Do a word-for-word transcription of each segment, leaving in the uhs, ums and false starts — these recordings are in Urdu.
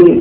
دین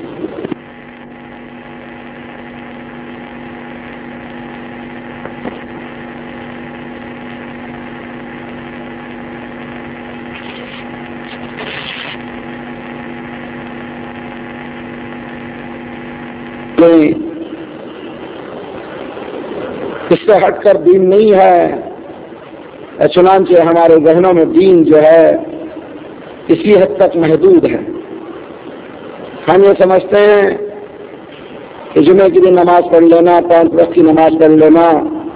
اس سے ہٹ کر دین نہیں ہے، چنانچہ ہمارے ذہنوں میں دین جو ہے اسی حد تک محدود ہے۔ ہم یہ سمجھتے ہیں کہ جمعے کے دن نماز پڑھ لینا، پانچ وقت کی نماز پڑھ لینا،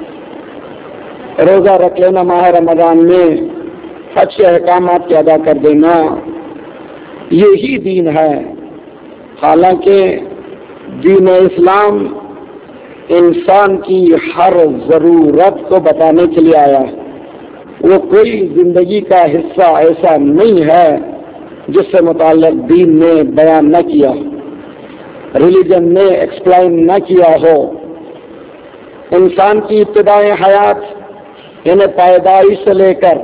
روزہ رکھ لینا ماہ رمضان میں، حج کے احکامات کے ادا کر دینا، یہی دین ہے۔ حالانکہ دین اسلام انسان کی ہر ضرورت کو بتانے کے لیے آیا ہے۔ وہ کوئی زندگی کا حصہ ایسا نہیں ہے جس سے متعلق دین نے بیان نہ کیا، ریلیجن نے ایکسپلائن نہ کیا ہو۔ انسان کی ابتدائی حیات یعنی پیدائش سے لے کر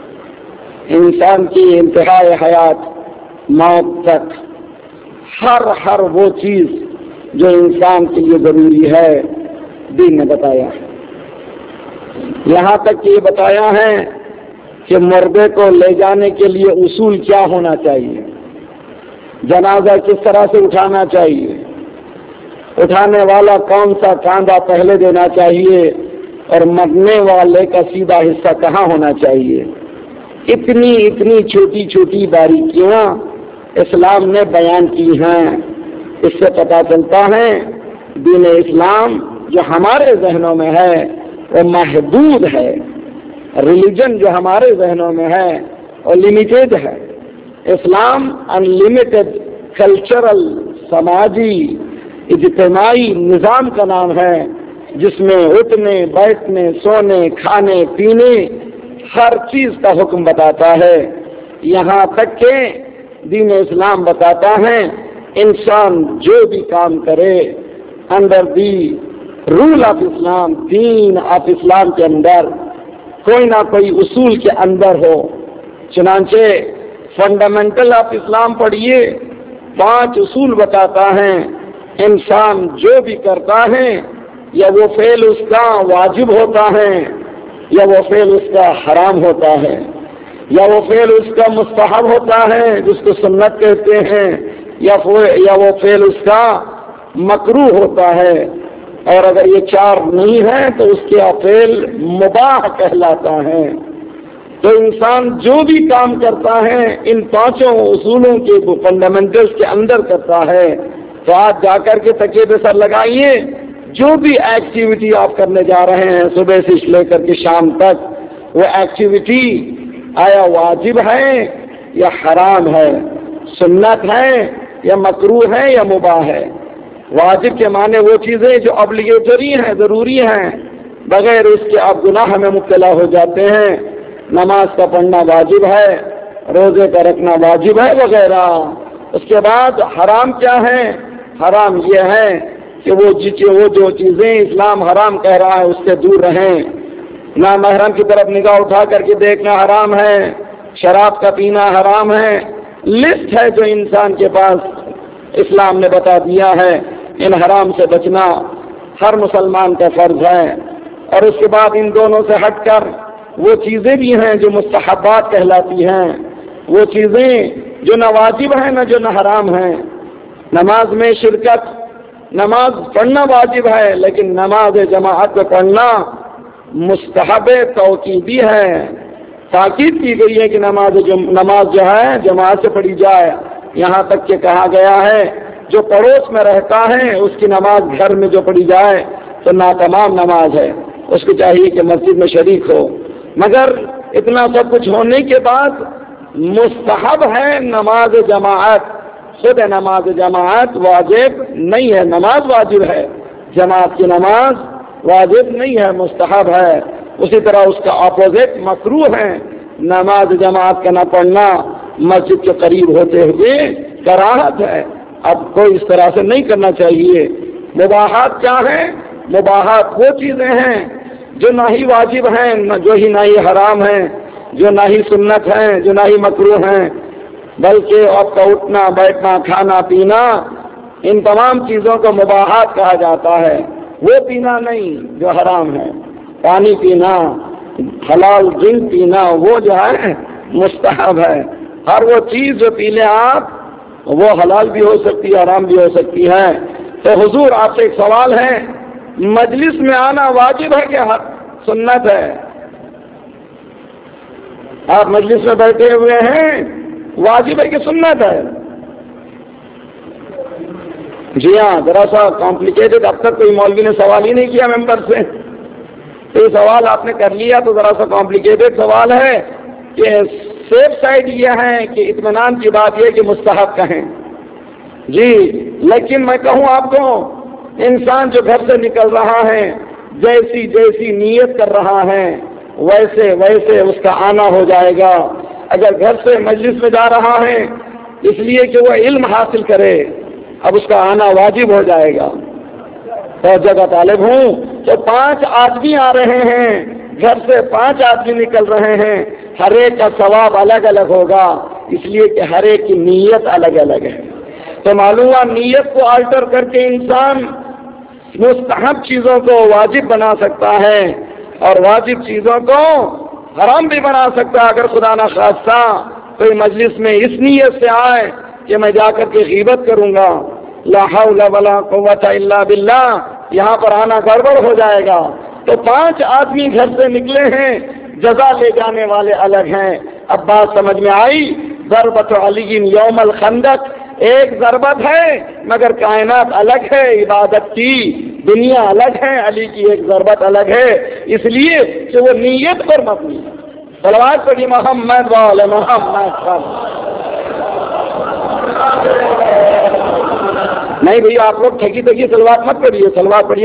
انسان کی انتہائی حیات موت تک ہر ہر وہ چیز جو انسان کے لیے ضروری ہے دین نے بتایا ہے۔ یہاں تک کہ یہ بتایا ہے کہ مردے کو لے جانے کے لیے اصول کیا ہونا چاہیے، جنازہ کس طرح سے اٹھانا چاہیے، اٹھانے والا کون سا کاندھا پہلے دینا چاہیے اور مرنے والے کا سیدھا حصہ کہاں ہونا چاہیے، اتنی اتنی چھوٹی چھوٹی باریکیاں اسلام نے بیان کی ہیں۔ اس سے پتہ چلتا ہے دین اسلام جو ہمارے ذہنوں میں ہے وہ محدود ہے، ریلیجن جو ہمارے ذہنوں میں ہے وہ لمیٹیڈ ہے۔ اسلام ان لمیٹڈ کلچرل، سماجی، اجتماعی نظام کا نام ہے جس میں اٹھنے بیٹھنے سونے کھانے پینے ہر چیز کا حکم بتاتا ہے۔ یہاں تک کہ دین اسلام بتاتا ہے انسان جو بھی کام کرے under the rule of Islam, deen of Islam کے اندر کوئی نہ کوئی اصول کے اندر ہو۔ چنانچہ فنڈامنٹل آف اسلام پڑھیے، پانچ اصول بتاتا ہے۔ انسان جو بھی کرتا ہے یا وہ فعل اس کا واجب ہوتا ہے یا وہ فعل اس کا حرام ہوتا ہے یا وہ فعل اس کا مستحب ہوتا ہے جس کو سنت کہتے ہیں یا وہ فعل اس کا مکروہ ہوتا ہے، اور اگر یہ چار نہیں ہے تو اس کے فعل مباح کہلاتا ہے۔ تو انسان جو بھی کام کرتا ہے ان پانچوں اصولوں کے فنڈامنٹلز کے اندر کرتا ہے۔ تو آج جا کر کے تکیے پہ سر لگائیے، جو بھی ایکٹیویٹی آپ کرنے جا رہے ہیں صبح سے لے کر کے شام تک، وہ ایکٹیویٹی آیا واجب ہے یا حرام ہے، سنت ہے یا مکروہ ہے یا مباح ہے۔ واجب کے معنی وہ چیزیں جو ابلیگیٹری ہیں، ضروری ہیں، بغیر اس کے آپ گناہ میں مبتلا ہو جاتے ہیں۔ نماز کا پڑھنا واجب ہے، روزے کا رکھنا واجب ہے وغیرہ۔ اس کے بعد حرام کیا ہے؟ حرام یہ ہے کہ وہ وہ جو چیزیں اسلام حرام کہہ رہا ہے اس سے دور رہیں۔ نامحرم کی طرف نگاہ اٹھا کر کے دیکھنا حرام ہے، شراب کا پینا حرام ہے۔ لسٹ ہے جو انسان کے پاس اسلام نے بتا دیا ہے۔ ان حرام سے بچنا ہر مسلمان کا فرض ہے۔ اور اس کے بعد ان دونوں سے ہٹ کر وہ چیزیں بھی ہیں جو مستحبات کہلاتی ہیں، وہ چیزیں جو نہ واجب ہیں نہ جو نہ حرام ہیں۔ نماز میں شرکت، نماز پڑھنا واجب ہے لیکن نماز جماعت میں پڑھنا مستحب توقیفی ہے۔ تاکید کی گئی ہے کہ نماز نماز جو ہے جماعت سے پڑھی جائے، یہاں تک کہ کہا گیا ہے جو پڑوس میں رہتا ہے اس کی نماز گھر میں جو پڑھی جائے تو ناتمام نماز ہے، اس کو چاہیے کہ مسجد میں شریک ہو۔ مگر اتنا سب کچھ ہونے کے بعد مستحب ہے نماز جماعت، خود نماز جماعت واجب نہیں ہے، نماز واجب ہے، جماعت کی نماز واجب نہیں ہے، مستحب ہے۔ اسی طرح اس کا اپوزٹ مکروہ ہے، نماز جماعت کا نہ پڑھنا مسجد کے قریب ہوتے ہوئے کراہت ہے۔ اب کوئی اس طرح سے نہیں کرنا چاہیے۔ مباحات کیا ہیں؟ مباحات وہ چیزیں ہیں جو نہ ہی واجب ہیں، جو ہی نہ ہی حرام ہیں، جو نہ ہی سنت ہیں، جو نہ ہی مکروہ ہیں۔ بلکہ آپ کا اٹھنا بیٹھنا کھانا پینا ان تمام چیزوں کو مباحات کہا جاتا ہے، وہ پینا نہیں جو حرام ہے، پانی پینا حلال ڈرنک پینا وہ جو ہے مستحب ہے۔ ہر وہ چیز جو پی لیں آپ وہ حلال بھی ہو سکتی ہے حرام بھی ہو سکتی ہے۔ تو حضور آپ سے ایک سوال ہے، مجلس میں آنا واجب ہے کہ سنت ہے؟ آپ مجلس میں بیٹھے ہوئے ہیں، واجب ہے کہ سنت ہے؟ جی ہاں، ذرا سا کمپلیکیٹڈ، اب تک کوئی مولوی نے سوال ہی نہیں کیا ممبر سے، تو یہ سوال آپ نے کر لیا تو ذرا سا کمپلیکیٹڈ سوال ہے کہ سیف سائڈ یہ ہے کہ اطمینان کی بات یہ کہ مستحب کہیں جی، لیکن میں کہوں آپ کو، انسان جو گھر سے نکل رہا ہے جیسی جیسی نیت کر رہا ہے ویسے ویسے اس کا آنا ہو جائے گا۔ اگر گھر سے مجلس میں جا رہا ہے اس لیے کہ وہ علم حاصل کرے، اب اس کا آنا واجب ہو جائے گا۔ تو جگہ طالب ہوں تو پانچ آدمی آ رہے ہیں، گھر سے پانچ آدمی نکل رہے ہیں، ہر ایک کا ثواب الگ الگ ہوگا، اس لیے کہ ہر ایک کی نیت الگ الگ ہے۔ تو معلوم ہوا نیت کو آلٹر کر کے انسان مستحب چیزوں کو واجب بنا سکتا ہے اور واجب چیزوں کو حرام بھی بنا سکتا ہے۔ اگر خدا نہ خواستہ کوئی مجلس میں اس نیت سے آئے کہ میں جا کر کے غیبت کروں گا، لا حول ولا قوت الا باللہ، یہاں پر آنا گڑبڑ ہو جائے گا۔ تو پانچ آدمی گھر سے نکلے ہیں، جزا لے جانے والے الگ ہیں۔ اب بات سمجھ میں آئی؟ ضربت علی یوم الخندق ایک ضربت ہے مگر کائنات الگ ہے، عبادت کی دنیا الگ ہے، علی کی ایک ضربت الگ ہے، اس لیے کہ وہ نیت پر مبنی ہے۔ صلوات پڑھی محمد وعلی محمد۔ نہیں بھئی آپ لوگ ٹھگی ٹھگی صلوات مت پڑھیے، صلوات پڑھیے۔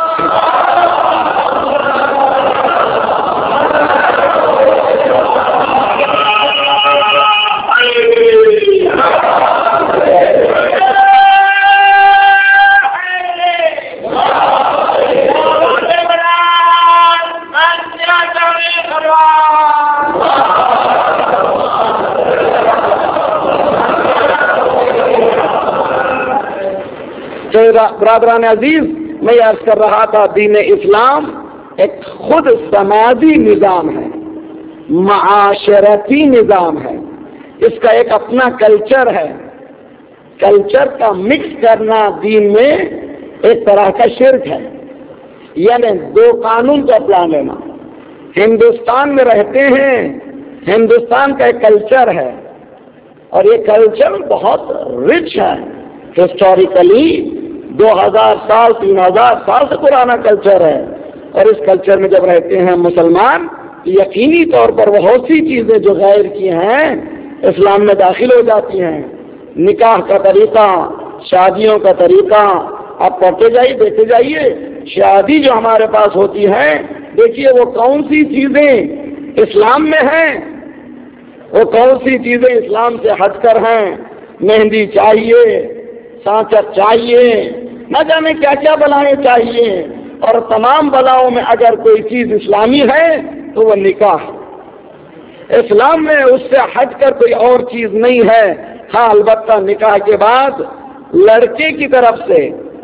برادران عزیز، میں عرض کر رہا تھا دین اسلام ایک خود سماجی نظام ہے، معاشرتی نظام ہے، اس کا ایک اپنا کلچر ہے۔ کلچر کا مکس کرنا دین میں ایک طرح کا شرک ہے، یعنی دو قانون کو اپنا لینا۔ ہندوستان میں رہتے ہیں، ہندوستان کا ایک کلچر ہے اور یہ کلچر بہت رچ ہے، ہسٹوریکلی دو ہزار سال تین ہزار سال سے پرانا کلچر ہے، اور اس کلچر میں جب رہتے ہیں مسلمان، یقینی طور پر بہت سی چیزیں جو غیر کی ہیں اسلام میں داخل ہو جاتی ہیں۔ نکاح کا طریقہ، شادیوں کا طریقہ، آپ پڑھتے جائیے دیکھتے جائیے، شادی جو ہمارے پاس ہوتی ہے دیکھیے وہ کون سی چیزیں اسلام میں ہیں، وہ کون سی چیزیں اسلام سے ہٹ کر ہیں۔ مہندی چاہیے، سانچر چاہیے، نہ جانے کیا کیا بلائیں چاہیے، اور تمام بلاؤں میں اگر کوئی چیز اسلامی ہے تو وہ نکاح۔ اسلام میں اس سے ہٹ کر کوئی اور چیز نہیں ہے۔ ہاں البتہ نکاح کے بعد لڑکے کی طرف سے،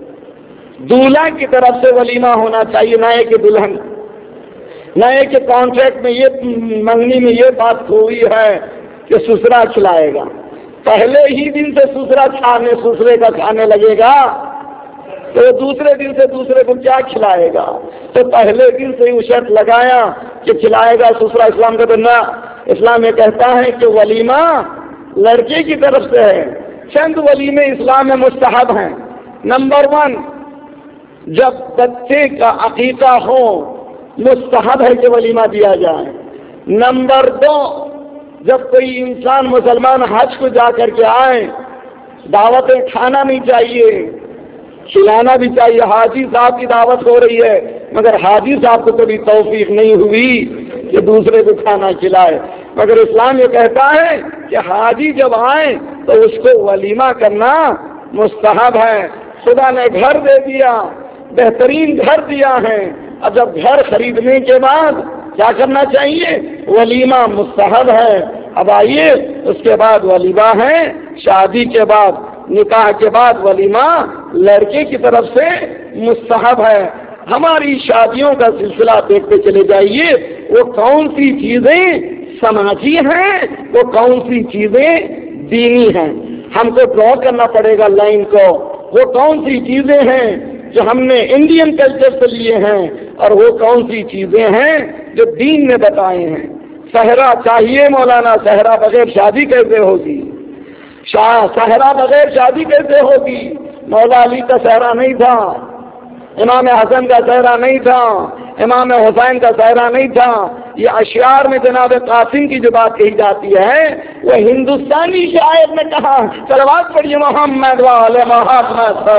دولہا کی طرف سے ولیمہ ہونا چاہیے، نہ کہ دلہن، نہ کہ کانٹریکٹ میں یہ منگنی میں یہ بات ہوئی ہے کہ سسرا کھلائے گا، پہلے ہی دن سے سسرا کھانے سسرے کا کھانے لگے گا تو دوسرے دن سے دوسرے کو کیا کھلائے گا؟ تو پہلے دن سے ہی شرط لگایا کہ کھلائے گا سسرا، اسلام کا تو نہ، اسلام یہ کہتا ہے کہ ولیمہ لڑکے کی طرف سے ہے۔ چند ولیمے اسلام میں مستحب ہیں۔ نمبر ون، جب بچے کا عقیقہ ہو مستحب ہے کہ ولیمہ دیا جائے۔ نمبر دو، جب کوئی انسان مسلمان حج کو جا کر کے آئے، دعوتیں کھانا نہیں چاہیے، کھلانا بھی چاہیے۔ حاجی صاحب کی دعوت ہو رہی ہے مگر حاجی صاحب کو کبھی توفیق نہیں ہوئی کہ دوسرے کو کھانا کھلائے، مگر اسلام یہ کہتا ہے کہ حاجی جب آئے تو اس کو ولیمہ کرنا مستحب ہے۔ خدا نے گھر دے دیا، بہترین گھر دیا ہے، اب جب گھر خریدنے کے بعد کیا کرنا چاہیے؟ ولیمہ مستحب ہے۔ اب آئیے اس کے بعد ولیمہ ہے، شادی کے بعد نکاح کے بعد ولیمہ لڑکے کی طرف سے مستحب ہے۔ ہماری شادیوں کا سلسلہ دیکھتے چلے جائیے، وہ کون سی چیزیں سماجی ہیں، وہ کون سی چیزیں دینی ہیں، ہم کو ڈرا کرنا پڑے گا لائن کو۔ وہ کون سی چیزیں ہیں جو ہم نے انڈین کلچر سے لیے ہیں، اور وہ کون سی چیزیں ہیں جو دین نے بتائے ہیں۔ صحرا چاہیے مولانا، صحرا بغیر شادی کیسے ہوگی؟ صحرا بغیر شادی کیسے ہوگی؟ مولا علی کا صحرا نہیں تھا، امام حسن کا صحرا نہیں تھا، امام حسین کا صحرا نہیں تھا۔ یہ اشعار میں جناب قاسم کی جو بات کہی جاتی ہے وہ ہندوستانی شاعر نے کہا، صلوات پڑھیے محمد والے محمد پر۔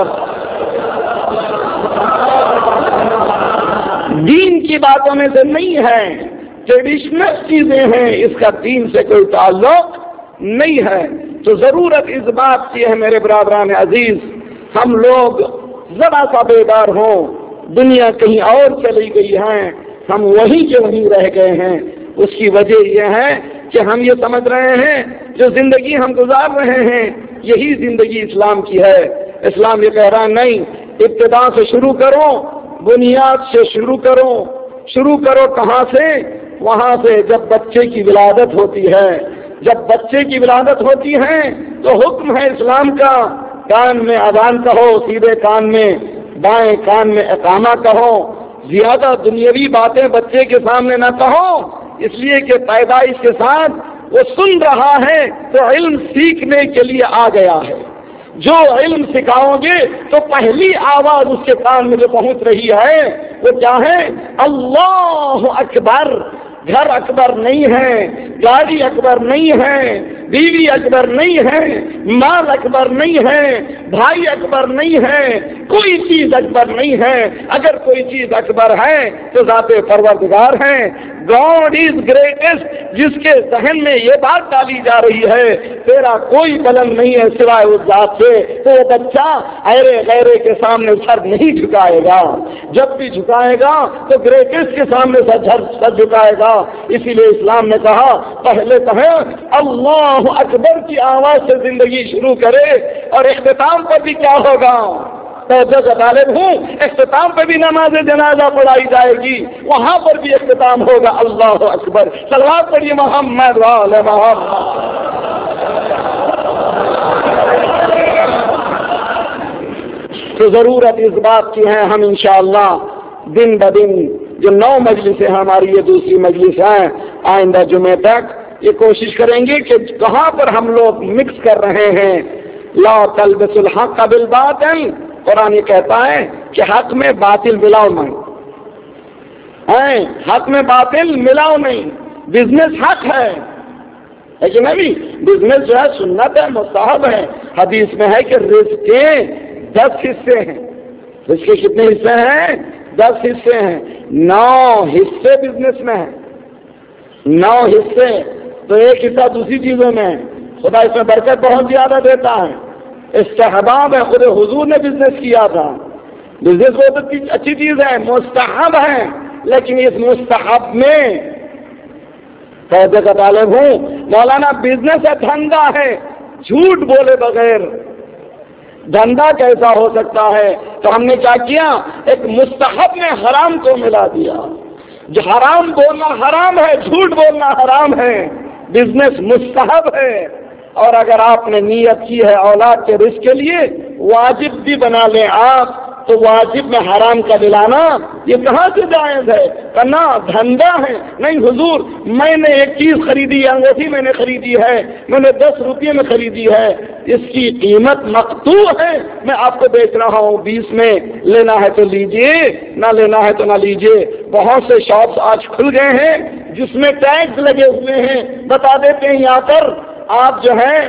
دین کی باتوں میں سے نہیں ہے، ٹریڈیشنل چیزیں ہیں، اس کا دین سے کوئی تعلق نہیں ہے۔ تو ضرورت اس بات کی ہے میرے برادران عزیز، ہم لوگ ذرا سا بیدار ہوں۔ دنیا کہیں اور چلی گئی ہے، ہم وہیں کے وہیں رہ گئے ہیں۔ اس کی وجہ یہ ہے کہ ہم یہ سمجھ رہے ہیں جو زندگی ہم گزار رہے ہیں یہی زندگی اسلام کی ہے۔ اسلام یہ کہہ رہا ہے نہیں، ابتدا سے شروع کرو، بنیاد سے شروع کرو۔ شروع کرو کہاں سے؟ وہاں سے جب بچے کی ولادت ہوتی ہے۔ جب بچے کی ولادت ہوتی ہے تو حکم ہے اسلام کا، کان میں اذان کہو، سیدھے کان میں، بائیں کان میں اقامہ کہو۔ زیادہ دنیاوی باتیں بچے کے سامنے نہ کہو، اس لیے کہ پیدائش کے ساتھ وہ سن رہا ہے تو علم سیکھنے کے لیے آ گیا ہے۔ جو علم سکھاؤ گے تو پہلی آواز اس کے کان میں جو پہنچ رہی ہے وہ کیا ہے؟ اللہ اکبر۔ گھر اکبر نہیں ہے، گاڑی اکبر نہیں ہے، بیوی اکبر نہیں ہے، مال اکبر نہیں ہے، بھائی اکبر نہیں ہے، کوئی چیز اکبر نہیں ہے۔ اگر کوئی چیز اکبر ہے تو ذات پروردگار ہے۔ گاڈ از گریٹسٹ، جس کے ذہن میں یہ بات ڈالی جا رہی ہے تیرا کوئی بلند نہیں ہے سوائے اس ذات سے، تو وہ بچہ ایرے غیرے کے سامنے سر نہیں جھکائے گا۔ جب بھی جھکائے گا تو گریٹسٹ کے سامنے سر جھکائے گا۔ اسی لیے اسلام نے کہا پہلے تو ہے اللہ اکبر کی آواز سے زندگی شروع کرے، اور اختتام پر بھی کیا ہوگا؟ توجہ کا طالب ہوں، اختتام پہ بھی نماز جنازہ پڑھائی جائے گی، وہاں پر بھی اختتام ہوگا اللہ اکبر۔ صلوات پڑھیے محمد وعلی محمد۔ تو ضرورت اس بات کی ہے، ہم انشاءاللہ دن بدن جو نو مجلس ہے ہماری، یہ دوسری مجلس ہے، آئندہ جمعے تک یہ کوشش کریں گے کہ کہاں پر ہم لوگ مکس کر رہے ہیں لا تلبسوا الحق بالباطل۔ قرآن یہ کہتا ہے کہ حق میں باطل ملاؤ نہیں، حق میں باطل ملاؤ نہیں۔ بزنس حق ہے، لیکن ابھی بزنس جو ہے سنت ہے، مستحب ہے۔ حدیث میں ہے کہ رزق کے دس حصے ہیں۔ رزق کے کتنے حصے ہیں؟ دس حصے ہیں۔ نو حصے بزنس میں ہیں، نو حصے، تو ایک حصہ دوسری چیزوں میں ہے۔ خدا اس میں برکت بہت زیادہ دیتا ہے۔ استحباب ہے، خود حضور نے بزنس کیا تھا۔ بزنس بہت اچھی چیز ہے، مستحب ہے، لیکن اس مستحب میں فائدے کا طالب ہوں مولانا، بزنس ہے، دھندا ہے، جھوٹ بولے بغیر دھندا کیسا ہو سکتا ہے؟ تو ہم نے کیا کیا؟ ایک مستحب میں حرام کو ملا دیا۔ جو حرام بولنا حرام ہے، جھوٹ بولنا حرام ہے، بزنس مستحب ہے۔ اور اگر آپ نے نیت کی ہے اولاد کے رزق کے لیے، واجب بھی بنا لیں آپ، تو واجب میں حرام کا دلانا یہ کہاں سے جائز ہے؟ کرنا دھندا ہے۔ نہیں حضور، میں نے ایک چیز خریدی، انگوٹھی میں نے خریدی ہے، میں نے دس روپے میں خریدی ہے، اس کی قیمت مقطوع ہے، میں آپ کو بیچ رہا ہوں بیس میں، لینا ہے تو لیجئے، نہ لینا ہے تو نہ لیجئے۔ بہت سے شاپس آج کھل گئے ہیں جس میں ٹیکس لگے ہوئے ہیں، بتا دیتے ہیں یہاں پر آپ جو ہے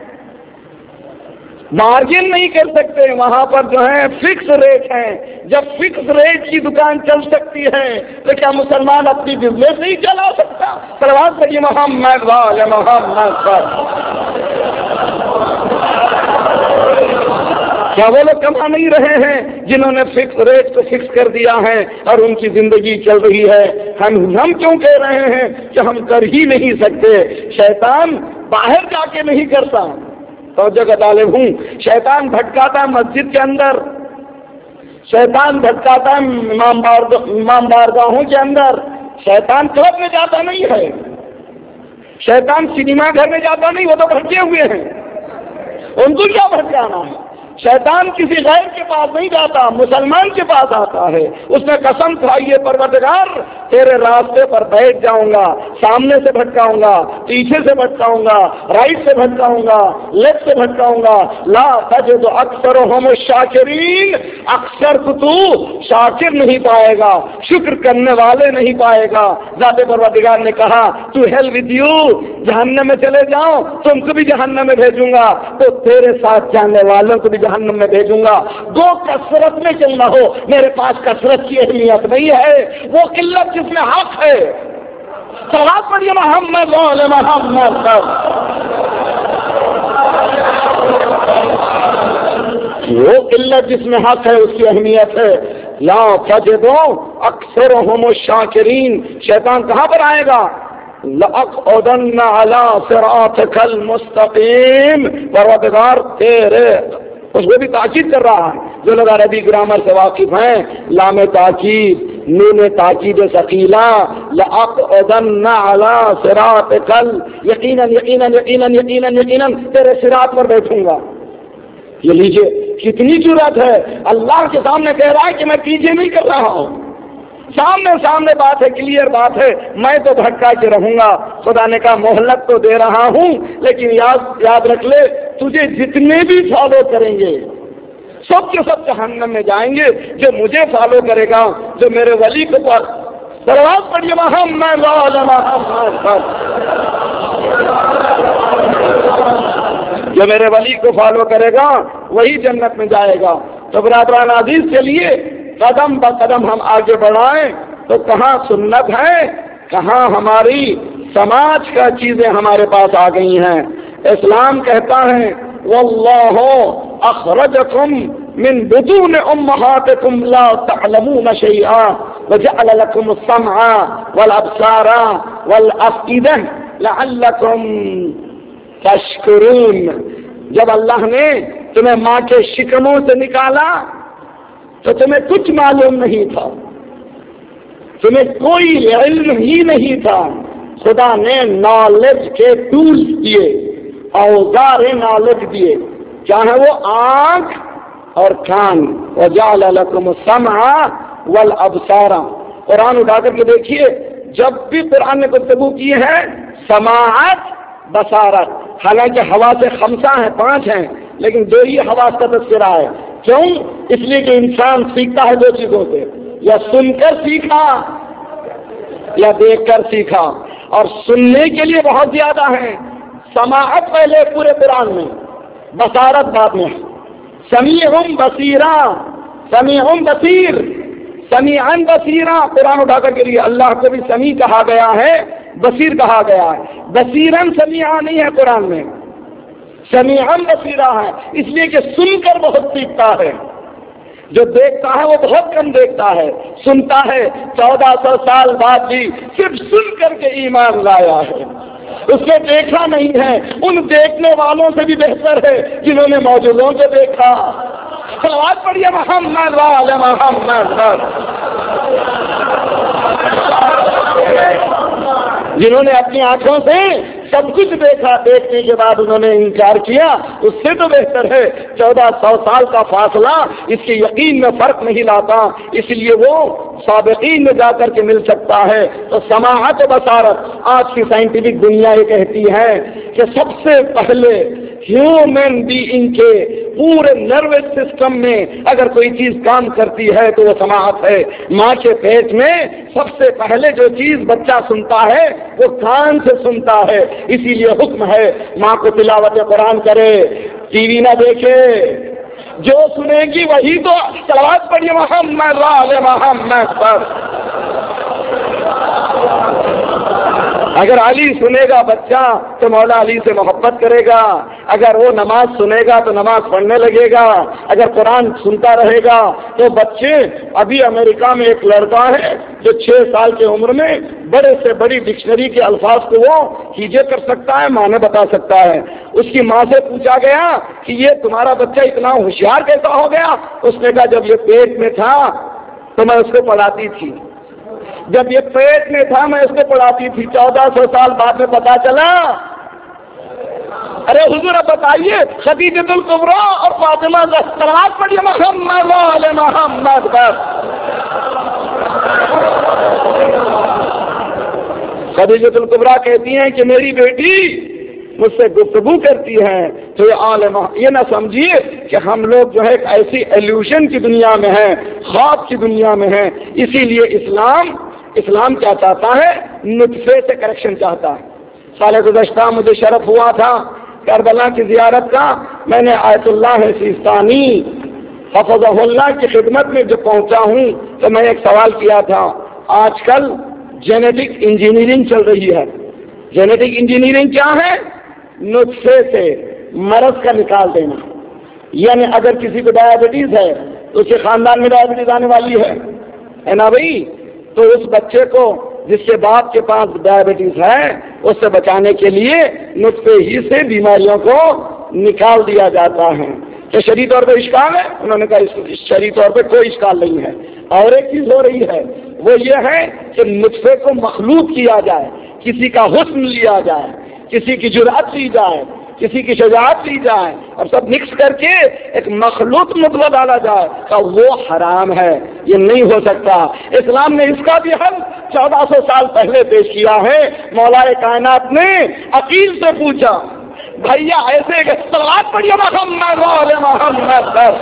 مارجن نہیں کر سکتے، وہاں پر جو ہے فکس ریٹ ہے۔ جب فکس ریٹ کی دکان چل سکتی ہے تو کیا مسلمان اپنی بزنس نہیں چلا سکتا؟ صلوات پڑھیے محمد وعلی محمد پر۔ کیا وہ لوگ کما نہیں رہے ہیں جنہوں نے فکس ریٹ کو فکس کر دیا ہے اور ان کی زندگی چل رہی ہے. ہم ہم کیوں کہہ رہے ہیں کہ ہم کر ہی نہیں سکتے؟ شیطان باہر جا کے نہیں کرتا. توجہ کا طالب ہوں. شیطان بھٹکاتا ہے مسجد کے اندر، شیطان بھٹکاتا ہے امام امام بارگاہوں کے اندر. شیطان کلب میں جاتا نہیں ہے، شیطان سنیما گھر میں جاتا نہیں، وہ تو بھٹکے ہوئے ہیں، ان کو کیا بھٹکانا ہے؟ شیطان کسی غیر کے پاس نہیں جاتا، مسلمان کے پاس آتا ہے. اس نے قسم کھائی ہے پروردگار تیرے راستے پر بیٹھ جاؤں گا، سامنے سے بھٹکاؤں گا، پیچھے سے بھٹکاؤں گا، رائٹ سے بھٹکاؤں گا، لیفٹ سے بھٹکاؤں گا. لا تجد اکثرهم الشاکرین، اکثر تو تو شاکر نہیں پائے گا، شکر کرنے والے نہیں پائے گا. ذات پروردگار نے کہا تو ہیل ود یو، جہنم میں چلے جاؤ، تم کو بھی جہنم میں بھیجوں گا تو تیرے ساتھ جانے والوں کو بھی جہنم میں بھیجوں گا. دو کثرت میں چلنا ہو، میرے پاس کثرت کی اہمیت نہیں ہے، وہ قلت جس میں حق ہے. صلوات پڑھیے محمد وعلی محمد. وہ قلت جس میں حق ہے اس کی اہمیت ہے. لا تجدو اکثرهم الشاکرین. شیطان کہاں پر آئے گا؟ لَأَقْعُدَنَّ عَلَىٰ صِرَاطِكَ الْمُسْتَقِيمِ. پروردگار تیرے، اس کو بھی تاکید کر رہا ہے. جو لوگ عربی گرامر سے واقف ہیں، لام تاکید، نون تاکید ثقیلہ، لَأَقْعُدَنَّ عَلَىٰ صِرَاطِكَ ال- یقیناً یقیناً یقیناً یقیناً یقیناً تیرے صراط پر بیٹھوں گا. یہ لیجیے کتنی جرأت ہے، اللہ کے سامنے کہہ رہا ہے کہ میں پیچھے نہیں کر رہا ہوں، سامنے سامنے بات ہے، کلیئر بات ہے، میں تو بھٹکا کے رہوں گا. خدا نے کہا مہلت تو دے رہا ہوں، لیکن یاد یاد رکھ لے تجھے جتنے بھی فالو کریں گے سب کے سب جہنم میں جائیں گے. جو مجھے فالو کرے گا، جو میرے ولی کو پاس صلوات پڑھیے محمد وعلی محمد، جو میرے ولی کو فالو کرے گا وہی جنت میں جائے گا. تو برادران عزیز کے لیے قدم با قدم ہم آگے بڑھائیں تو کہاں سنت ہے، کہاں ہماری سماج کا چیزیں ہمارے پاس آ گئی ہیں. اسلام کہتا ہے واللہ اخرجکم من بطون امہاتکم لا تعلمون شیئا وجعل لکم السمع والابصار والافئدہ لعلکم تشکرون. جب اللہ نے تمہیں ماں کے شکموں سے نکالا تو تمہیں کچھ معلوم نہیں تھا، تمہیں کوئی علم ہی نہیں تھا. خدا نے نالج کے ٹولز دیے، اوزار نالج دیے، چاہے وہ آنکھ اور کان. وجعل لکم السمع والابصار. قرآن اٹھا کر کے دیکھیے، جب بھی قرآن نے گفتگو کی ہے سماعت بصارت، حالانکہ حواس خمسہ ہیں، پانچ ہیں، لیکن دو ہی حواس کا تذکرہ ہے. کیوں؟ اس لیے کہ انسان سیکھتا ہے دو چیزوں سے، یا سن کر سیکھا یا دیکھ کر سیکھا. اور سننے کے لیے بہت زیادہ ہیں. سماعت پہلے پورے قرآن میں، بصارت بعد میں. سمیعٌ بصیرا، سمیعٌ بصیر، سمیعاً بصیرا. قرآن اٹھا کر کے لیے اللہ کو بھی سمیع کہا گیا ہے، بصیر کہا گیا ہے. بصیراً سمیعا نہیں ہے قرآن میں، سمیعاً بصیرا ہے. اس لیے کہ سن کر بہت سیکھتا ہے، جو دیکھتا ہے وہ بہت کم دیکھتا ہے، سنتا ہے. چودہ سو سال بعد بھی صرف سن کر کے ایمان لایا ہے، اس نے دیکھا نہیں ہے. ان دیکھنے والوں سے بھی بہتر ہے جنہوں نے موجودوں کو دیکھا. صلوات پڑھیے محمد وعلی محمد. جنہوں نے اپنی آنکھوں سے سب کچھ دیکھا، دیکھنے کے بعد انہوں نے انکار کیا، اس سے تو بہتر ہے. چودہ سو سال کا فاصلہ اس کے یقین میں فرق نہیں لاتا، اس لیے وہ سابقین میں جا کر کے مل سکتا ہے. تو سماعت و بصارت، آج کی سائنٹیفک دنیا یہ کہتی ہے کہ سب سے پہلے ہیومن بینگ کے پورے نروس سسٹم میں اگر کوئی چیز کام کرتی ہے تو وہ سماعت ہے. ماں کے پیٹ میں سب سے پہلے جو چیز بچہ سنتا ہے وہ کان سے سنتا ہے. اسی لیے حکم ہے ماں کو تلاوت قرآن کرے، ٹی وی نہ دیکھے، جو سنے گی وہی تو. صلوات پڑھیے محمد وعلی محمد پر. اگر علی سنے گا بچہ تو مولا علی سے محبت کرے گا، اگر وہ نماز سنے گا تو نماز پڑھنے لگے گا، اگر قرآن سنتا رہے گا تو بچے، ابھی امریکہ میں ایک لڑکا ہے جو چھ سال کی عمر میں بڑے سے بڑی ڈکشنری کے الفاظ کو وہ کیجے کر سکتا ہے، معنی بتا سکتا ہے۔ اس کی ماں سے پوچھا گیا کہ یہ تمہارا بچہ اتنا ہوشیار کیسا ہو گیا؟ اس نے کہا جب یہ پیٹ میں تھا تو میں اس کو پڑھاتی تھی، جب یہ پیٹ میں تھا میں اس کو پڑھاتی تھی، چودہ سو سال بعد میں پتا چلا۔ ارے حضور اب بتائیے، خدیجۃ الکبریٰ اور فاطمہ زہرا پڑھیے محمد وعلی محمد بس۔ خدیجۃ الکبریٰ کہتی ہیں کہ میری بیٹی مجھ سے گفتگو کرتی ہے تو یہ عالمہ، یہ نہ سمجھیے کہ ہم لوگ جو ہے ایک ایسی ایلیوشن کی دنیا میں ہیں، خواب کی دنیا میں ہیں۔ اسی لیے اسلام اسلام کیا چاہتا ہے؟ نطفے سے کریکشن چاہتا ہے۔ سال گزشتہ مجھے شرف ہوا تھا کربلا کی زیارت کا، میں نے آیت اللہ سیستانی حفظہ اللہ کی خدمت میں جو پہنچا ہوں تو میں ایک سوال کیا تھا، آج کل جینیٹک انجینئرنگ چل رہی ہے۔ جینیٹک انجینئرنگ کیا ہے؟ نطفے سے مرض کا نکال دینا، یعنی اگر کسی کو ڈائبٹیز ہے تو اس کے خاندان میں ڈائبٹیز آنے والی ہے ہے نا بھائی، تو اس بچے کو جس کے باپ کے پاس ڈائبٹیز ہے اس سے بچانے کے لیے نطفے ہی سے بیماریوں کو نکال دیا جاتا ہے۔ کہ شرعی طور پہ اشکال ہے؟ انہوں نے کہا اس شرعی طور پہ کوئی اشکال نہیں ہے۔ اور ایک چیز ہو رہی ہے وہ یہ ہے کہ نطفے کو مخلوط کیا جائے، کسی کا حسن لیا جائے، کسی کی جرأت لی جائے، کسی کی شجاعت لی جائے اور سب مکس کر کے ایک مخلوط نطفہ ڈالا جائے تو وہ حرام ہے، یہ نہیں ہو سکتا۔ اسلام نے اس کا بھی حل چودہ سو سال پہلے پیش کیا ہے۔ مولا کائنات نے عقیل سے پوچھا، بھیا ایسے صلوات پڑھیے محمد وعلی محمد بس۔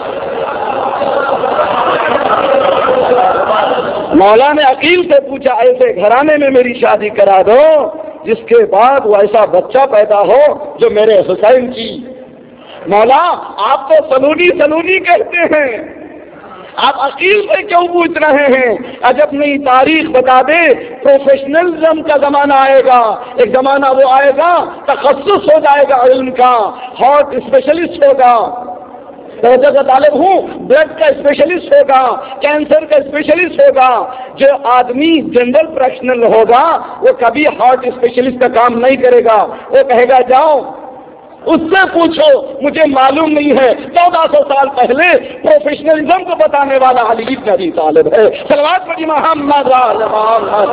مولا نے عقیل سے پوچھا ایسے گھرانے میں میری شادی کرا دو جس کے بعد وہ ایسا بچہ پیدا ہو جو میرے حسین کی۔ مولا آپ تو سلونی سلونی کہتے ہیں، آپ عقیل سے کیوں پوچھ رہے ہیں؟ عجب نہیں، تاریخ بتا دے پروفیشنلزم کا زمانہ آئے گا، ایک زمانہ وہ آئے گا تخصص ہو جائے گا علم کا، ہارٹ اسپیشلسٹ ہوگا، درجہ کا طالب ہوں بلڈ کا اسپیشلسٹ ہوگا، کینسر کا اسپیشلسٹ ہوگا۔ جو آدمی جنرل پروفیشنل ہوگا وہ کبھی ہارٹ اسپیشلسٹ کا کام نہیں کرے گا، وہ کہے گا جاؤ اس سے پوچھو، مجھے معلوم نہیں ہے۔ چودہ سو سال پہلے پروفیشنلزم کو بتانے والا علی بن ابی طالب ہے۔ صلوات پڑھیے محمد وعلی محمد۔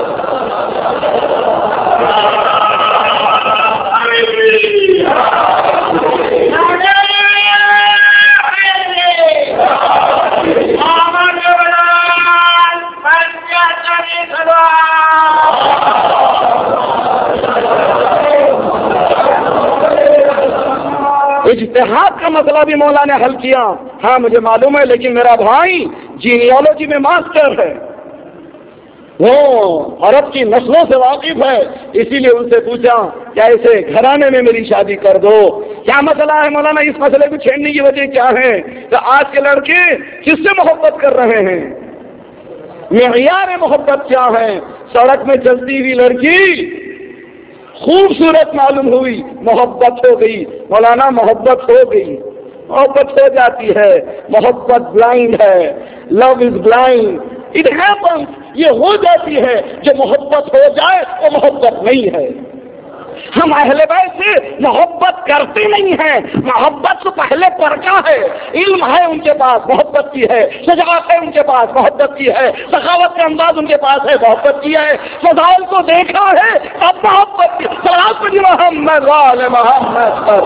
اجتہاد کا مسئلہ بھی مولا نے حل کیا، ہاں مجھے معلوم ہے، لیکن میرا بھائی جینیالوجی میں ماسٹر ہے، وہ عرب کی نسلوں سے واقف ہے، اسی لیے ان سے پوچھا کیا ایسے گھرانے میں میری شادی کر دو؟ کیا مسئلہ ہے مولانا؟ اس مسئلے کو چھیڑنے کی وجہ کیا ہے کہ آج کے لڑکے کس سے محبت کر رہے ہیں؟ معیار محبت کیا ہے؟ سڑک میں چلتی ہوئی لڑکی خوبصورت معلوم ہوئی، محبت ہو گئی۔ مولانا محبت ہو گئی، محبت ہو جاتی ہے، محبت بلائنڈ ہے، love is blind, it happiness, یہ ہو جاتی ہے۔ جو محبت ہو جائے وہ محبت نہیں ہے۔ ہم اہل بیت سے محبت کرتے نہیں ہیں، محبت سے پہلے پرکھا ہے، علم ہے ان کے پاس، محبت کی ہے، شجاعت ہے ان کے پاس، محبت کی ہے، سخاوت کا انداز ان کے پاس ہے، محبت کی ہے، فضائل کو دیکھا ہے اب محبت کی۔ صلوات پڑھیے محمد وعلی محمد پر۔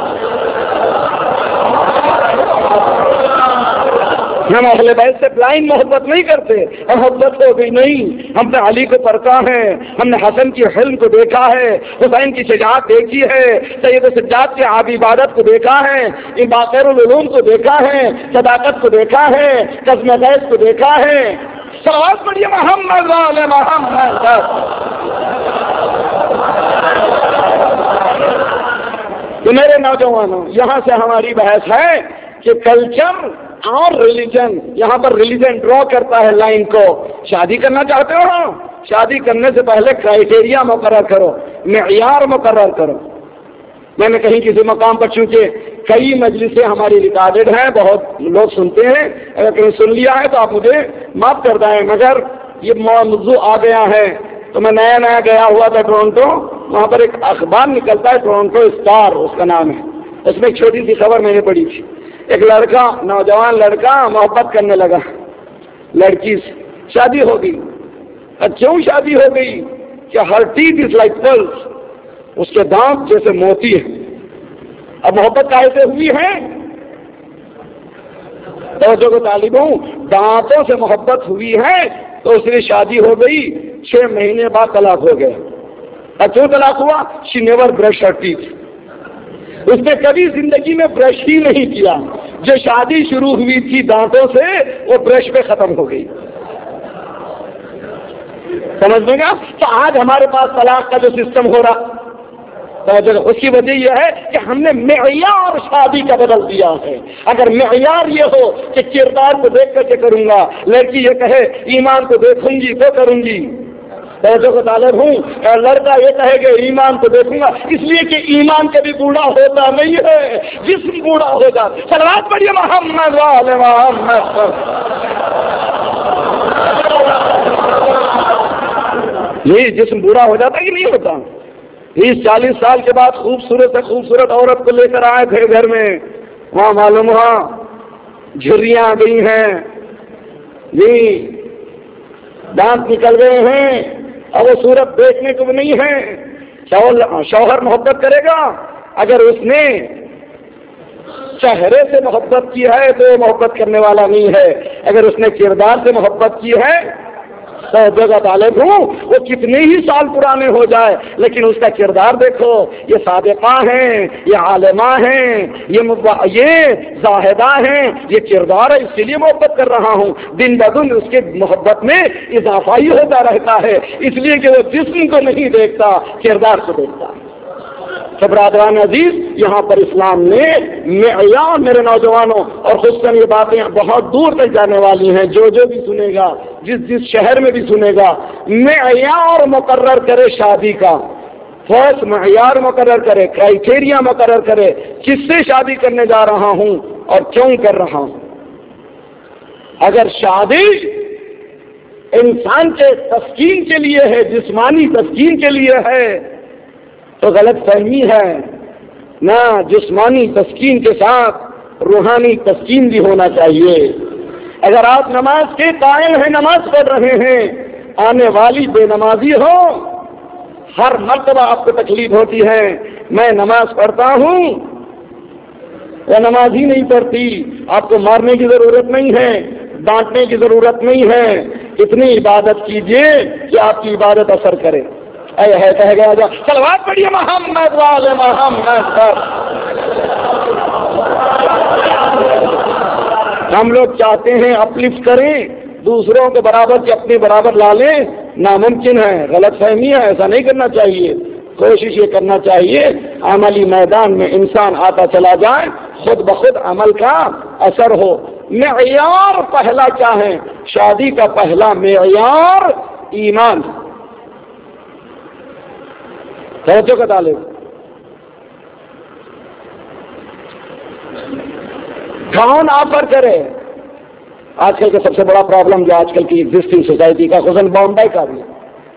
ہم اہل بیت سے بلائنڈ محبت نہیں کرتے، محبت ہو گئی نہیں، ہم نے علی کو پرکھا ہے، ہم نے حسن کی حلم کو دیکھا ہے، حسین کی شجاعت دیکھی ہے، سید سجاد کے آب عبادت کو دیکھا ہے، ان باقر العلوم کو دیکھا ہے، صداقت کو دیکھا ہے، قسم غیث کو دیکھا ہے۔ صلوات پڑھیے محمد وعلی محمد۔ تو میرے نوجوانوں، یہاں سے ہماری بحث ہے کہ کلچر اور ریلیجن، یہاں پر ریلیجن ڈرا کرتا ہے لائن کو۔ شادی کرنا چاہتے ہو شادی کرنے سے پہلے کرائٹیریا مقرر کرو، معیار مقرر کرو۔ میں نے کہیں کسی مقام پر، چونکہ کئی مجلسیں ہماری ریکارڈڈ ہیں، بہت لوگ سنتے ہیں، اگر کہیں سن لیا ہے تو آپ مجھے معاف کر دیں، مگر یہ موضوع آ گیا ہے تو میں نیا نیا گیا ہوا تھا ٹورنٹو، وہاں پر ایک اخبار نکلتا ہے ٹورنٹو اسٹار اس کا نام ہے، اس میں ایک چھوٹی سی خبر میں نے پڑھی تھی، ایک لڑکا، نوجوان لڑکا محبت کرنے لگا لڑکی سے، شادی ہو گئی۔ کیوں شادی ہو گئی؟ کہ her teeth is like pearls, اس کے دانت جیسے موتی ہے۔ اب محبت کیسے ہوئی ہے؟ توجہ کو طالب ہوں، دانتوں سے محبت ہوئی ہے تو اس نے شادی ہو گئی، چھ مہینے بعد طلاق ہو گیا۔ اور کیوں طلاق ہوا؟ She never brush her teeth, اس نے کبھی زندگی میں برش ہی نہیں کیا۔ جو شادی شروع ہوئی تھی دانتوں سے، وہ برش پہ ختم ہو گئی۔ سمجھ میں گا؟ تو آج ہمارے پاس طلاق کا جو سسٹم ہو رہا، اس کی وجہ یہ ہے کہ ہم نے معیار شادی کا بدل دیا ہے۔ اگر معیار یہ ہو کہ کردار کو دیکھ کر کے کروں گا، لڑکی یہ کہے ایمان کو دیکھوں گی تو کروں گی، توجہ کو طالب ہوں، اور لڑکا یہ کہے کہ ایمان کو دیکھوں گا، اس لیے کہ ایمان کبھی بوڑھا ہوتا نہیں ہے، جسم بوڑھا ہو جاتا۔ صلوات پڑھیے محمد وآل محمد۔ یہ جسم بوڑھا ہو جاتا کہ نہیں ہوتا؟ تیس چالیس سال کے بعد خوبصورت سے خوبصورت عورت کو لے کر آئے تھے گھر میں، وہاں معلوم ہوا جھریاں آ گئی ہیں، جی دانت نکل گئے ہیں، اور وہ صورت دیکھنے کو بھی نہیں ہے۔ شوہر محبت کرے گا، اگر اس نے چہرے سے محبت کی ہے تو وہ محبت کرنے والا نہیں ہے، اگر اس نے کردار سے محبت کی ہے تو جگہ طالب ہوں، وہ کتنے ہی سال پرانے ہو جائے لیکن اس کا کردار دیکھو، یہ صادقہ ہیں، یہ عالمہ ہیں، یہ مب... یہ زاہدہ ہیں، یہ کردار ہے، اس لیے محبت کر رہا ہوں۔ دن بدن اس کے محبت میں اضافہ ہی ہوتا رہتا ہے، اس لیے کہ وہ جسم کو نہیں دیکھتا، کردار کو دیکھتا۔ تو برادران عزیز، یہاں پر اسلام نے معیار، میرے نوجوانوں، اور خصوصاً یہ باتیں بہت دور تک جانے والی ہیں، جو جو بھی سنے گا، جس جس شہر میں بھی سنے گا، معیار مقرر کرے شادی کا، فرض معیار مقرر کرے، کرائٹیریا مقرر کرے، کس سے شادی کرنے جا رہا ہوں اور کیوں کر رہا ہوں۔ اگر شادی انسان کے تسکین کے لیے ہے، جسمانی تسکین کے لیے ہے، تو غلط فہمی ہے۔ نہ، جسمانی تسکین کے ساتھ روحانی تسکین بھی ہونا چاہیے۔ اگر آپ نماز کے قائل ہیں، نماز پڑھ رہے ہیں، آنے والی بے نمازی ہو، ہر مرتبہ آپ کو تکلیف ہوتی ہے، میں نماز پڑھتا ہوں، وہ نماز ہی نہیں پڑھتی، آپ کو مارنے کی ضرورت نہیں ہے، ڈانٹنے کی ضرورت نہیں ہے، اتنی عبادت کیجیے کہ آپ کی عبادت اثر کرے۔ اے ہے کہہ گیا جا، صلوات پڑھیے محمد وآل محمد پر۔ ہم لوگ چاہتے ہیں اپلفٹ کریں، دوسروں کو برابر کے اپنے برابر لا لیں، ناممکن ہے، غلط فہمی ہے، ایسا نہیں کرنا چاہیے۔ کوشش یہ کرنا چاہیے عملی میدان میں انسان آتا چلا جائے، خود بخود عمل کا اثر ہو۔ معیار پہلا کیا ہے؟ شادی کا پہلا معیار ایمان۔ توجہ کا طالب، کون آفر کرے؟ آج کل کا سب سے بڑا پرابلم جو آج کل کی ایگزسٹنگ سوسائٹی کا، خصوصاً بامبے کا بھی،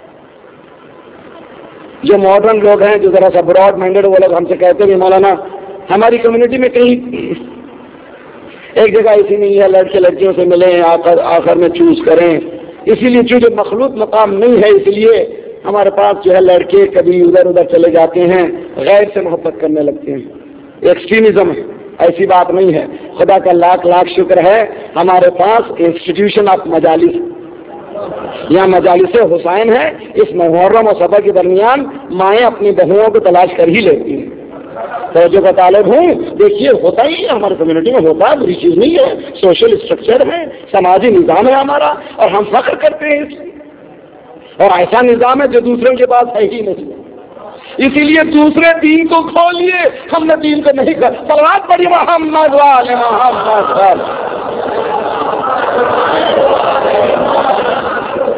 جو ماڈرن لوگ ہیں، جو ذرا سا براڈ مائنڈیڈ، وہ لوگ ہم سے کہتے ہیں مولانا ہماری کمیونٹی میں کہیں ایک جگہ ایسی نہیں ہے، لڑکے لڑکیوں سے ملیں، آخر آخر میں چوز کریں، اسی لیے چونکہ مخلوط مقام نہیں ہے، اس لیے ہمارے پاس جو ہے لڑکے کبھی ادھر ادھر چلے جاتے ہیں، غیر سے محبت کرنے لگتے ہیں، ایکسٹریمزم ہے، ایسی بات نہیں ہے۔ خدا کا لاکھ لاکھ شکر ہے ہمارے پاس انسٹیٹیوشن آف مجالس، یہاں مجالس حسین ہے، اس محرم اور صفا کے درمیان مائیں اپنی بہوؤں کو تلاش کر ہی لیتی ہیں۔ توجہ کا طالب ہوں، دیکھیے ہوتا ہی ہے ہماری کمیونٹی میں، ہوتا ہے، بری چیز نہیں ہے، سوشل اسٹرکچر ہے، سماجی نظام ہے ہمارا، اور ہم فخر کرتے ہیں اس لیے، اور ایسا نظام ہے جو دوسروں کے پاس ہے ہی نہیں، اسی لیے دوسرے دین کو کھولیے، ہم نے دین کو نہیں کر۔ صلوات پڑھیے محمد وآل محمد۔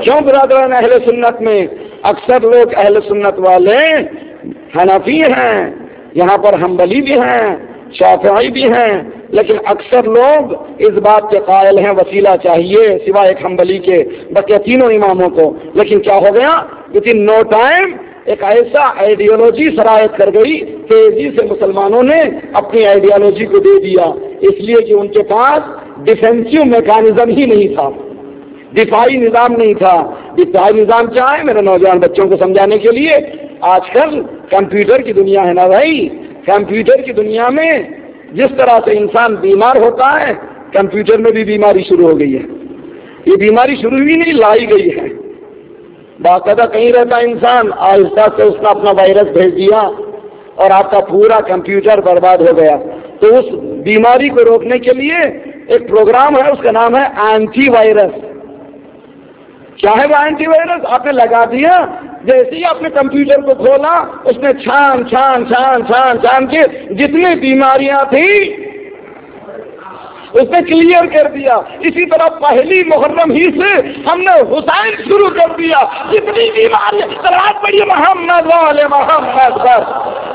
کیوں برادران اہل سنت میں اکثر لوگ اہل سنت والے حنفی ہیں، یہاں پر حنبلی بھی ہیں، شافعی بھی ہیں، لیکن اکثر لوگ اس بات کے قائل ہیں وسیلہ چاہیے سوائے ایک حنبلی کے بقیہ تینوں اماموں کو. لیکن کیا ہو گیا، ود ان نو ٹائم ایک ایسا آئیڈیالوجی سرایت کر گئی، تیزی سے مسلمانوں نے اپنی آئیڈیالوجی کو دے دیا، اس لیے کہ ان کے پاس ڈیفینسو میکانزم ہی نہیں تھا، دفاعی نظام نہیں تھا. دفاعی نظام کیا ہے میرے نوجوان بچوں کو سمجھانے کے لیے؟ آج کل کمپیوٹر کی دنیا ہے نا بھائی، کمپیوٹر کی دنیا میں جس طرح سے انسان بیمار ہوتا ہے، کمپیوٹر میں بھی بیماری شروع ہو گئی ہے. یہ بیماری شروع ہی نہیں، لائی گئی ہے. باقاعدہ کہیں رہتا انسان، آہستہ سے اس نے اپنا وائرس بھیج دیا اور آپ کا پورا کمپیوٹر برباد ہو گیا. تو اس بیماری کو روکنے کے لیے ایک پروگرام ہے، اس کا نام ہے اینٹی وائرس. کیا ہے وہ اینٹی وائرس؟ آپ نے لگا دیا، جیسے ہی آپ نے کمپیوٹر کو کھولا اس نے چھان چھان چھان چھان چھان کے جتنی بیماریاں تھیں اس نے کلیئر کر دیا. اسی طرح پہلی محرم ہی سے ہم نے حسین شروع کر دیا. جتنی بیماریاں رات پڑی محمد والے محمد بس.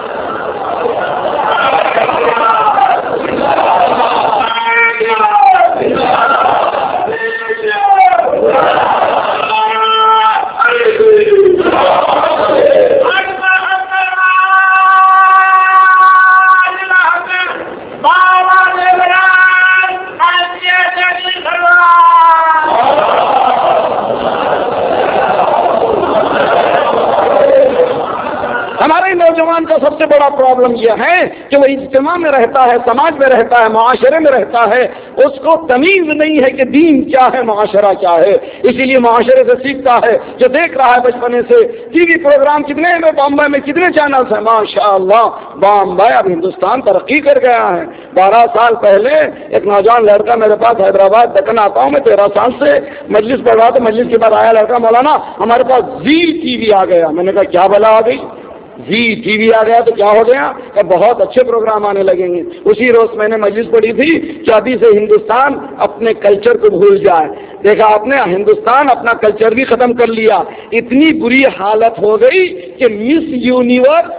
ہمارے نوجوان کا سب سے بڑا پرابلم یہ ہے کہ وہ اجتماع میں رہتا ہے، سماج میں رہتا ہے، معاشرے میں رہتا ہے، اس کو تمیز نہیں ہے کہ دین کیا ہے، معاشرہ کیا ہے. اسی لیے معاشرے سے سیکھتا ہے، جو دیکھ رہا ہے بچپنے سے. ٹی وی پروگرام کتنے ہیں بامبے میں، کتنے چینلز ہیں، ماشاء اللہ بامبے اب ہندوستان ترقی کر گیا ہے. بارہ سال پہلے ایک نوجوان لڑکا میرے پاس حیدرآباد دکن آتا ہوں میں تیرہ سال سے مجلس پڑھ رہا تھا. مجلس کے بعد آیا لڑکا، مولانا ہمارے پاس زی ٹی وی آ گیا. میں نے کہا کیا بلا آ گئی؟ جی ٹی وی آ گیا تو کیا ہو گیا کہ بہت اچھے پروگرام آنے لگیں گے. اسی روز میں نے مجلس پڑھی تھی کہ ابھی سے ہندوستان اپنے کلچر کو بھول جائے. دیکھا آپ نے، ہندوستان اپنا کلچر بھی ختم کر لیا. اتنی بری حالت ہو گئی کہ مس یونیورس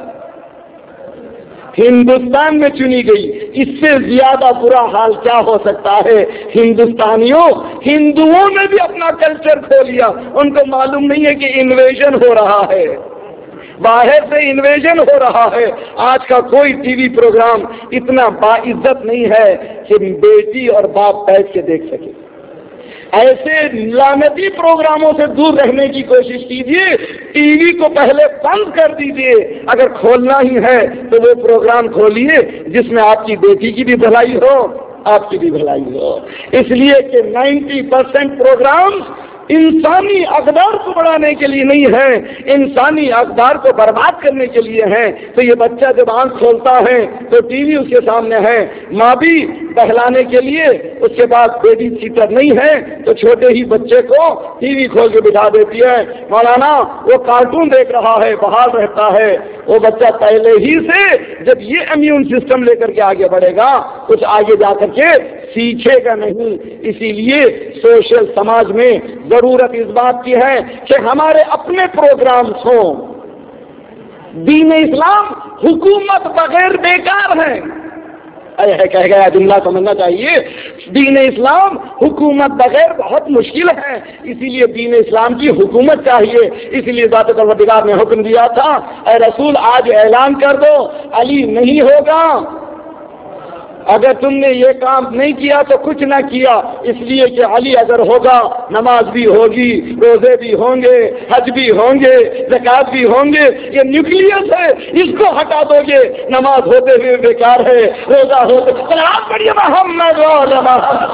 ہندوستان میں چنی گئی. اس سے زیادہ برا حال کیا ہو سکتا ہے؟ ہندوستانیوں ہندوؤں نے بھی اپنا کلچر کھو لیا. ان کو معلوم نہیں ہے کہ انویژن ہو رہا ہے، باہر سے انویژن ہو رہا ہے. آج کا کوئی ٹی وی پروگرام اتنا باعزت نہیں ہے کہ بیٹی اور باپ بیٹھ کے دیکھ سکے. ایسے لعنتی پروگراموں سے دور رہنے کی کوشش کیجیے. ٹی وی کو پہلے بند کر دیجیے. اگر کھولنا ہی ہے تو وہ پروگرام کھولیے جس میں آپ کی بیٹی کی بھی بھلائی ہو، آپ کی بھی بھلائی ہو. اس لیے کہ نائنٹی پرسینٹ پروگرام انسانی اقدار کو بڑھانے کے لیے نہیں ہے، انسانی اقدار کو برباد کرنے کے لیے ہے. تو یہ بچہ جب آنکھ کھولتا ہے تو ٹی وی اس کے سامنے ہے، ماں بھی بہلانے کے لیے اس کے پاس بیبی سیٹر نہیں ہے تو چھوٹے ہی بچے کو ٹی وی کھول کے بٹھا دیتی ہے. مولانا وہ کارٹون دیکھ رہا ہے، بحال رہتا ہے. وہ بچہ پہلے ہی سے جب یہ امیون سسٹم لے کر کے آگے بڑھے گا کچھ آگے جا کر کے سیکھے گا نہیں. اسی لیے سوشل سماج میں ضرورت اس بات کی ہے کہ ہمارے اپنے پروگرامز ہوں. دین اسلام حکومت بغیر بیکار ہے. ہے کہہ گیا جملہ سمجھنا چاہیے. دین اسلام حکومت بغیر بہت مشکل ہے. اسی لیے دین اسلام کی حکومت چاہیے. اسی لیے ذات پروردگار نے حکم دیا تھا، اے رسول آج اعلان کر دو علی نہیں ہوگا. اگر تم نے یہ کام نہیں کیا تو کچھ نہ کیا. اس لیے کہ علی اگر ہوگا نماز بھی ہوگی، روزے بھی ہوں گے، حج بھی ہوں گے، زکات بھی ہوں گے. یہ نیوکلیس ہے، اس کو ہٹا دو گے نماز ہوتے ہوئے بیکار ہے، روزہ ہوتے سلام پڑھیے محمد وعلی محمد.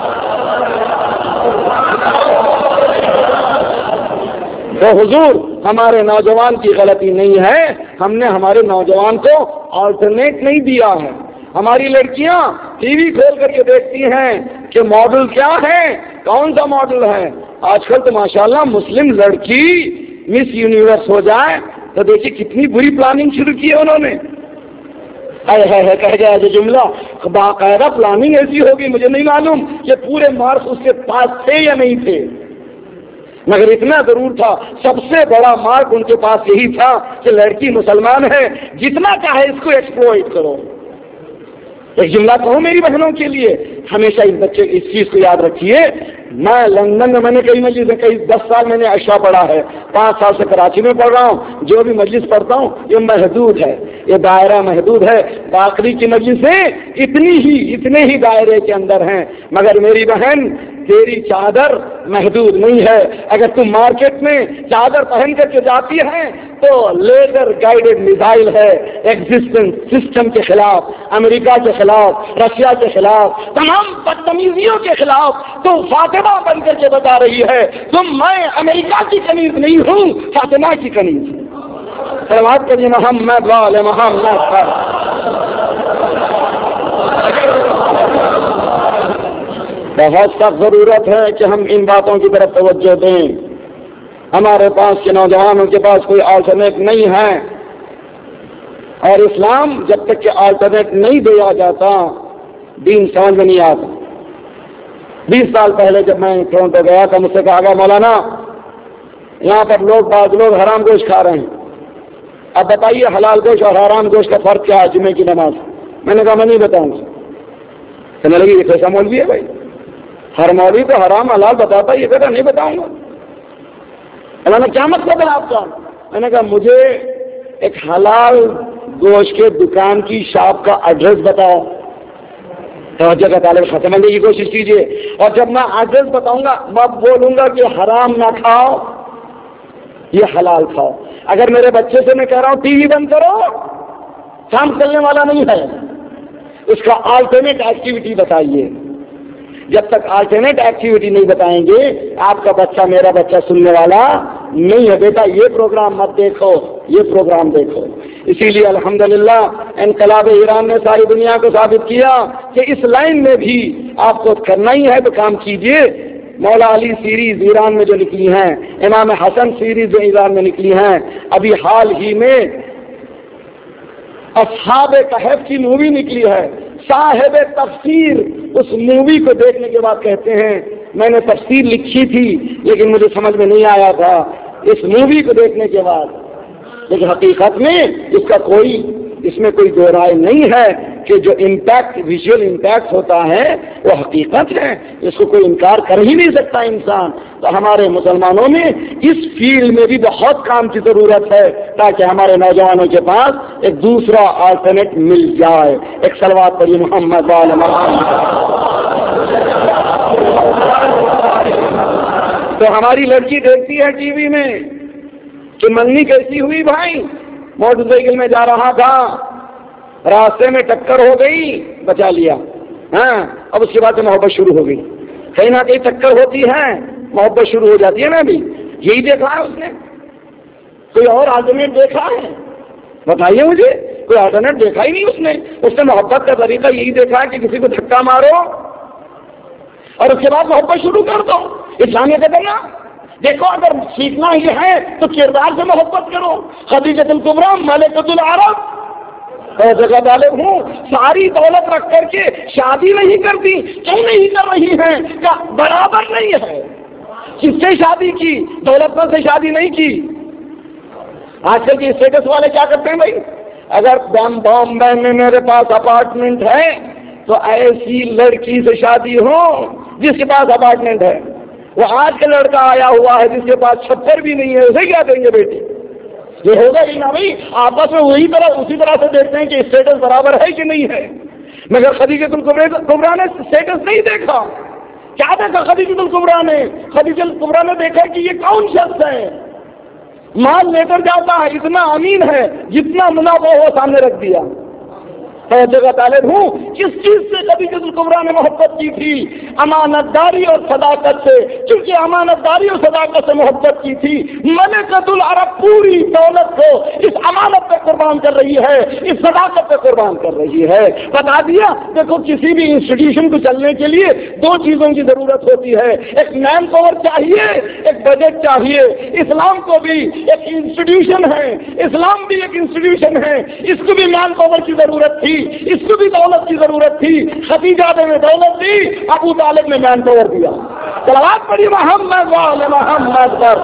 تو حضور ہمارے نوجوان کی غلطی نہیں ہے، ہم نے ہمارے نوجوان کو آلٹرنیٹ نہیں دیا ہے. ہماری لڑکیاں ٹی وی کھول کر کے دیکھتی ہیں کہ ماڈل کیا ہے، کون سا ماڈل ہے. آج کل تو ماشاءاللہ مسلم لڑکی مس یونیورس ہو جائے تو دیکھیے کتنی بری پلاننگ شروع کی ہے انہوں نے. ہے ہے کہہ گیا جو جملہ، باقاعدہ پلاننگ ایسی ہوگی مجھے نہیں معلوم کہ پورے مارکس اس کے پاس تھے یا نہیں تھے، مگر اتنا ضرور تھا، سب سے بڑا مارک ان کے پاس یہی تھا کہ لڑکی مسلمان ہے، جتنا چاہے اس کو ایکسپلوئٹ کرو۔ ایک جملہ کہوں میری بہنوں کے لیے، ہمیشہ اس بچے اس چیز کو یاد رکھیے، میں لندن میں میں نے کئی مجلس کئی دس سال میں نے عشاء پڑھا ہے، پانچ سال سے کراچی میں پڑھ رہا ہوں، جو بھی مجلس پڑھتا ہوں یہ محدود ہے، یہ دائرہ محدود ہے، باقی کی مجلسیں اتنی ہی اتنے ہی دائرے کے اندر ہیں، مگر میری بہن تیری چادر محدود نہیں ہے۔ اگر تم مارکیٹ میں چادر پہن کر کے جاتی ہے تو لیزر گائیڈڈ میزائل ہے، ایگزسٹنس سسٹم کے خلاف، امریکہ کے خلاف، رشیا کے خلاف، تمام بدتمیزیوں کے خلاف تم فاطمہ بن کر کے بتا رہی ہے، تم میں امریکہ کی کنیز نہیں ہوں، فاطمہ کی کنیز ہوں۔ صلوات کریے محمد وعلی محمد پر۔ بہت سخت ضرورت ہے کہ ہم ان باتوں کی طرف توجہ دیں۔ ہمارے پاس کے نوجوانوں کے پاس کوئی آلٹرنیٹ نہیں ہے، اور اسلام جب تک کہ آلٹرنیٹ نہیں دیا جاتا دین سمجھ میں نہیں آتا۔ بیس سال پہلے جب میں ٹورنٹو گیا تھا، مجھ سے کہا گیا مولانا یہاں پر لوگ بعض لوگ حرام گوشت کھا رہے ہیں، اب بتائیے حلال گوشت اور حرام گوشت کا فرق کیا ہے جمعے کی نماز؟ میں نے کہا میں نہیں بتاؤں گا۔ کہنے لگی یہ کیسا مولوی ہے بھائی، ہر مولوی تو حرام حلال بتاتا، یہ کہتا نہیں بتاؤں گا۔ میں نے کیا مطلب ہے آپ کا؟ میں نے کہا مجھے ایک حلال گوشت کے دکان کی شاپ کا ایڈریس بتاؤ۔ توجہ کا طالب ختم کرنے کی کوشش کیجیے، اور جب میں ایڈریس بتاؤں گا میں بولوں گا کہ حرام نہ کھاؤ، یہ حلال کھاؤ۔ اگر میرے بچے سے میں کہہ رہا ہوں ٹی وی بند کرو، کام چلنے والا نہیں ہے، اس کا آلٹرنیٹ ایکٹیویٹی بتائیے۔ جب تک آلٹرنیٹ ایکٹیویٹی نہیں بتائیں گے آپ کا بچہ میرا بچہ سننے والا نہیں ہے۔ بیٹا یہ پروگرام مت دیکھو، یہ پروگرام دیکھو۔ اسی لیے الحمدللہ انقلاب ایران نے ساری دنیا کو ثابت کیا کہ اس لائن میں بھی آپ کو کرنا ہی ہے تو کام کیجیے۔ مولا علی سیریز ایران میں جو نکلی ہیں، امام حسن سیریز جو ایران میں نکلی ہیں، ابھی حال ہی میں اصحاب کہف کی مووی نکلی ہے، صاحب تفسیر اس مووی کو دیکھنے کے بعد کہتے ہیں میں نے تفسیر لکھی تھی لیکن مجھے سمجھ میں نہیں آیا تھا اس مووی کو دیکھنے کے بعد، لیکن حقیقت میں اس کا کوئی اس میں کوئی دو رائے نہیں ہے کہ جو امپیکٹ ویژول امپیکٹ ہوتا ہے وہ حقیقت ہے، اس کو کوئی انکار کر ہی نہیں سکتا انسان۔ تو ہمارے مسلمانوں میں اس فیلڈ میں بھی بہت کام کی ضرورت ہے تاکہ ہمارے نوجوانوں کے پاس ایک دوسرا آلٹرنیٹ مل جائے۔ ایک صلوات پڑھیے محمد وعلی محمد۔ تو ہماری لڑکی دیکھتی ہے ٹی وی میں کہ منگنی کیسی ہوئی بھائی، موٹر سائیکل میں جا رہا تھا، راستے میں ٹکر ہو گئی، بچا لیا، ہاں اب اس کے بعد سے محبت شروع ہو گئی۔ کہیں نہ کہیں ٹکر ہوتی ہے، محبت شروع ہو جاتی ہے نا۔ ابھی یہی دیکھا ہے اس نے، کوئی اور آلٹرنیٹ دیکھا ہے؟ بتائیے مجھے، کوئی آلٹرنیٹ دیکھا ہی نہیں اس نے۔ اس نے محبت کا طریقہ یہی دیکھا ہے کہ کسی کو دھکا مارو اور اس کے بعد محبت شروع کر دو۔ اسلامیہ کہتے نا دیکھو اگر سیکھنا ہی ہے تو کردار سے محبت کرو۔ خدیجہ الکبریٰ ملکۃ العرب جگہ ڈالے ہوں، ساری دولت رکھ کر کے شادی نہیں کرتی، کیوں نہیں کر رہی ہیں؟ کیا برابر نہیں ہے؟ کس سے شادی کی؟ دولت پر سے شادی نہیں کی۔ آج کل کے اسٹیٹس والے کیا کرتے ہیں بھائی، اگر بامبے میں میرے پاس اپارٹمنٹ ہے تو ایسی لڑکی سے شادی ہو جس کے پاس اپارٹمنٹ ہے۔ وہ آج کا لڑکا آیا ہوا ہے جس کے پاس چھپر بھی نہیں ہے، اسے کیا دیں گے بیٹی؟ یہ ہوگا ہی نا بھائی، آپس میں وہی طرح اسی طرح سے دیکھتے ہیں کہ اسٹیٹس برابر ہے کہ نہیں ہے۔ مگر خدیجہ الکبریٰ نے اسٹیٹس نہیں دیکھا۔ کیا دیکھا خدیجہ الکبریٰ نے؟ خدیجہ الکبریٰ نے دیکھا کہ یہ کون شخص ہے، مال لے کر جاتا ہے، اتنا امین ہے، جتنا منافع ہو سامنے رکھ دیا۔ جگہ طالب ہوں کس چیز سے خدیجہ الکبریٰ نے محبت کی تھی؟ امانت داری اور صداقت سے، کیونکہ امانت داری اور صداقت سے محبت کی تھی۔ ملکۃ العرب پوری دولت کو اس امانت پہ قربان کر رہی ہے، اس صداقت پہ قربان کر رہی ہے۔ بتا دیا دیکھو کسی بھی انسٹیٹیوشن کو چلنے کے لیے دو چیزوں کی ضرورت ہوتی ہے، ایک مین پاور چاہیے، ایک بجٹ چاہیے۔ اسلام کو بھی ایک انسٹیٹیوشن ہے، اسلام بھی ایک انسٹیٹیوشن ہے، اس کو بھی مین پاور کی ضرورت تھی، اس کو بھی دولت کی ضرورت تھی، خدیجہ نے دولت دی، ابو طالب نے مین پاور دیا. صلوات پڑھی محمد وعلی محمد پر.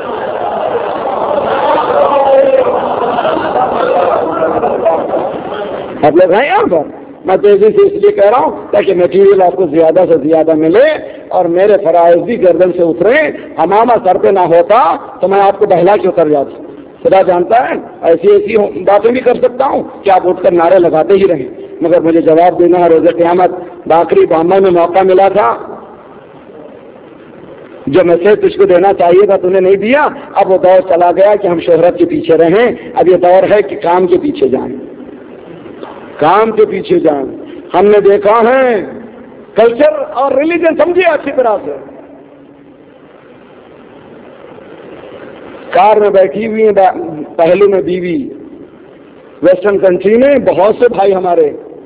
آپ لوگ ہیں یہاں پر؟ میں تیزی سے اس لیے کہہ رہا ہوں تاکہ میٹیریل آپ کو زیادہ سے زیادہ ملے اور میرے فرائض بھی گردن سے اترے. امامہ سر پہ نہ ہوتا تو میں آپ کو بہلا کے اتر جاتا. خدا جانتا ہے ایسی ایسی باتیں بھی کر سکتا ہوں کہ آپ اٹھ کر نعرے لگاتے ہی رہیں، مگر مجھے جواب دینا ہے روز قیامت. باقری بامہ میں موقع ملا تھا، جو میسج تجھ کو دینا چاہیے تھا تو نے نہیں دیا. اب وہ دور چلا گیا کہ ہم شہرت کے پیچھے رہیں. اب یہ دور ہے کہ کام کے پیچھے جائیں، کام کے پیچھے جائیں. ہم نے دیکھا ہے کلچر اور ریلیجن سمجھیے اچھی طرح سے. کار میں بیٹھی ہوئی ہیں پہلو میں بیوی، ویسٹرن کنٹری میں بہت سے بھائی ہمارے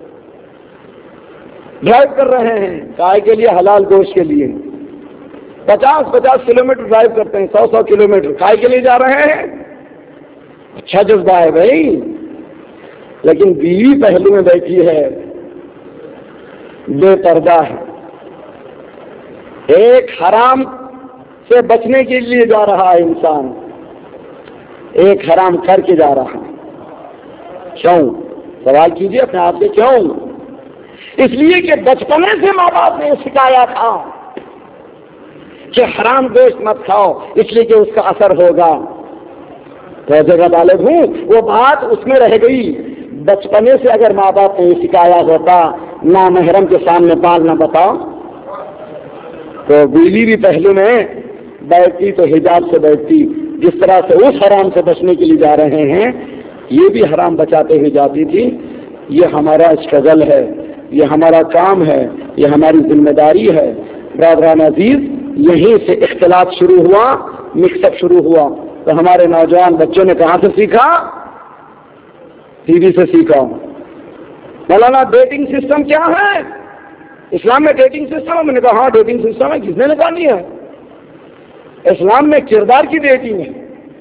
ڈرائیو کر رہے ہیں کائے کے لیے، حلال گوشت کے لیے. پچاس پچاس کلو میٹر ڈرائیو کرتے ہیں، سو سو کلو میٹر کائے کے لیے جا رہے ہیں. اچھا جذبہ ہے بھائی، لیکن بیوی پہلو میں بیٹھی ہے، بے پردہ ہے، ایک حرام سے بچنے کے لیے جا رہا ہے انسان، ایک حرام کر کے جا رہا ہے. کیوں؟ سوال کیجیے اپنے آپ سے، کیوں؟ اس لیے کہ بچپنے سے ماں باپ نے سکھایا تھا کہ حرام گوشت مت کھاؤ، اس لیے کہ اس کا اثر ہوگا. روزے کا طالب ہوں، وہ بات اس میں رہ گئی. بچپنے سے اگر ماں باپ نے سکھایا ہوتا نامحرم کے سامنے بال نہ بتاؤ، تو بیوی بھی پہلو میں بیٹھتی تو حجاب سے بیٹھتی. جس طرح سے اس حرام سے بچنے کے لیے جا رہے ہیں یہ بھی حرام بچاتے ہوئے جاتی تھی. یہ ہمارا اسٹرگل ہے، یہ ہمارا کام ہے، یہ ہماری ذمہ داری ہے. برادران عزیز، یہیں سے اختلاف شروع ہوا، مکس اپ شروع ہوا. تو ہمارے نوجوان بچوں نے کہاں سے سیکھا؟ ٹی وی سے سیکھا. مولانا ڈیٹنگ سسٹم کیا ہے؟ اسلام میں ڈیٹنگ سسٹم ہے. میں نے کہا ہاں ڈیٹنگ سسٹم ہے. کس نے نکالی ہے؟ اسلام میں کردار کی ڈیٹنگ ہے.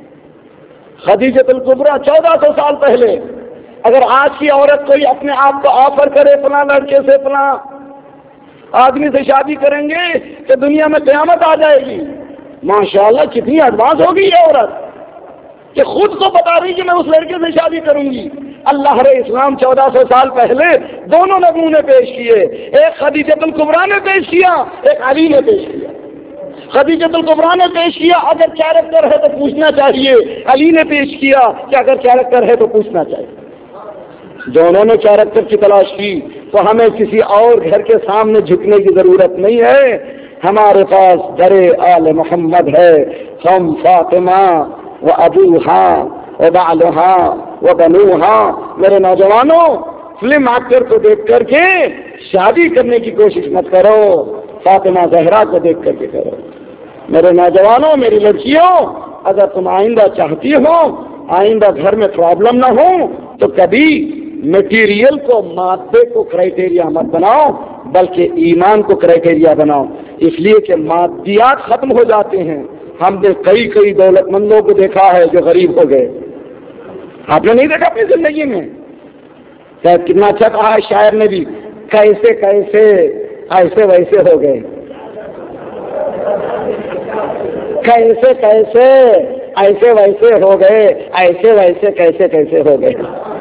خدیجۃ الکبریٰ چودہ سو سال پہلے. اگر آج کی عورت کوئی اپنے آپ کو آفر کرے فلاں لڑکے سے فلاں آدمی سے شادی کریں گے تو دنیا میں قیامت آ جائے گی. ماشاءاللہ کتنی ایڈوانس ہوگی یہ عورت کہ خود کو بتا رہی کہ میں اس لڑکے سے شادی کروں گی. اللہ رے اسلام چودہ سو سال پہلے دونوں نمونے پیش کیے. ایک خدیجۃ الکبریٰ نے پیش کیا، ایک علی نے پیش کیا. خدیجۃ الکبریٰ نے پیش کیا اگر کیریکٹر ہے تو پوچھنا چاہیے، علی نے پیش کیا کہ اگر کیریکٹر ہے تو پوچھنا چاہیے. دونوں نے کیریکٹر کی تلاش کی. تو ہمیں کسی اور گھر کے سامنے جھکنے کی ضرورت نہیں ہے. ہمارے پاس در آل محمد ہے. ہم فاطمہ و ابوہا و بعلہا و بنوہا. میرے نوجوانوں، فلم ایکٹر کو دیکھ کر کے شادی کرنے کی کوشش مت کرو، فاطمہ زہرا کو دیکھ کر کے کرو. میرے نوجوانوں، میری لڑکیوں، اگر تم آئندہ چاہتی ہو آئندہ گھر میں پرابلم نہ ہو تو کبھی میٹیریل کو، مادے کو کرائٹیریا مت بناؤ، بلکہ ایمان کو کرائٹیریا بناؤ. اس لیے کہ مادیات ختم ہو جاتے ہیں. ہم نے کئی کئی دولت مندوں کو دیکھا ہے جو غریب ہو گئے. آپ نے نہیں دیکھا اپنی زندگی میں؟ کتنا اچھا کہا ہے شاعر نے بھی، کیسے کیسے ایسے ویسے ہو گئے، کیسے کیسے ایسے ویسے ہو گئے، ایسے ویسے کیسے کیسے ہو گئے.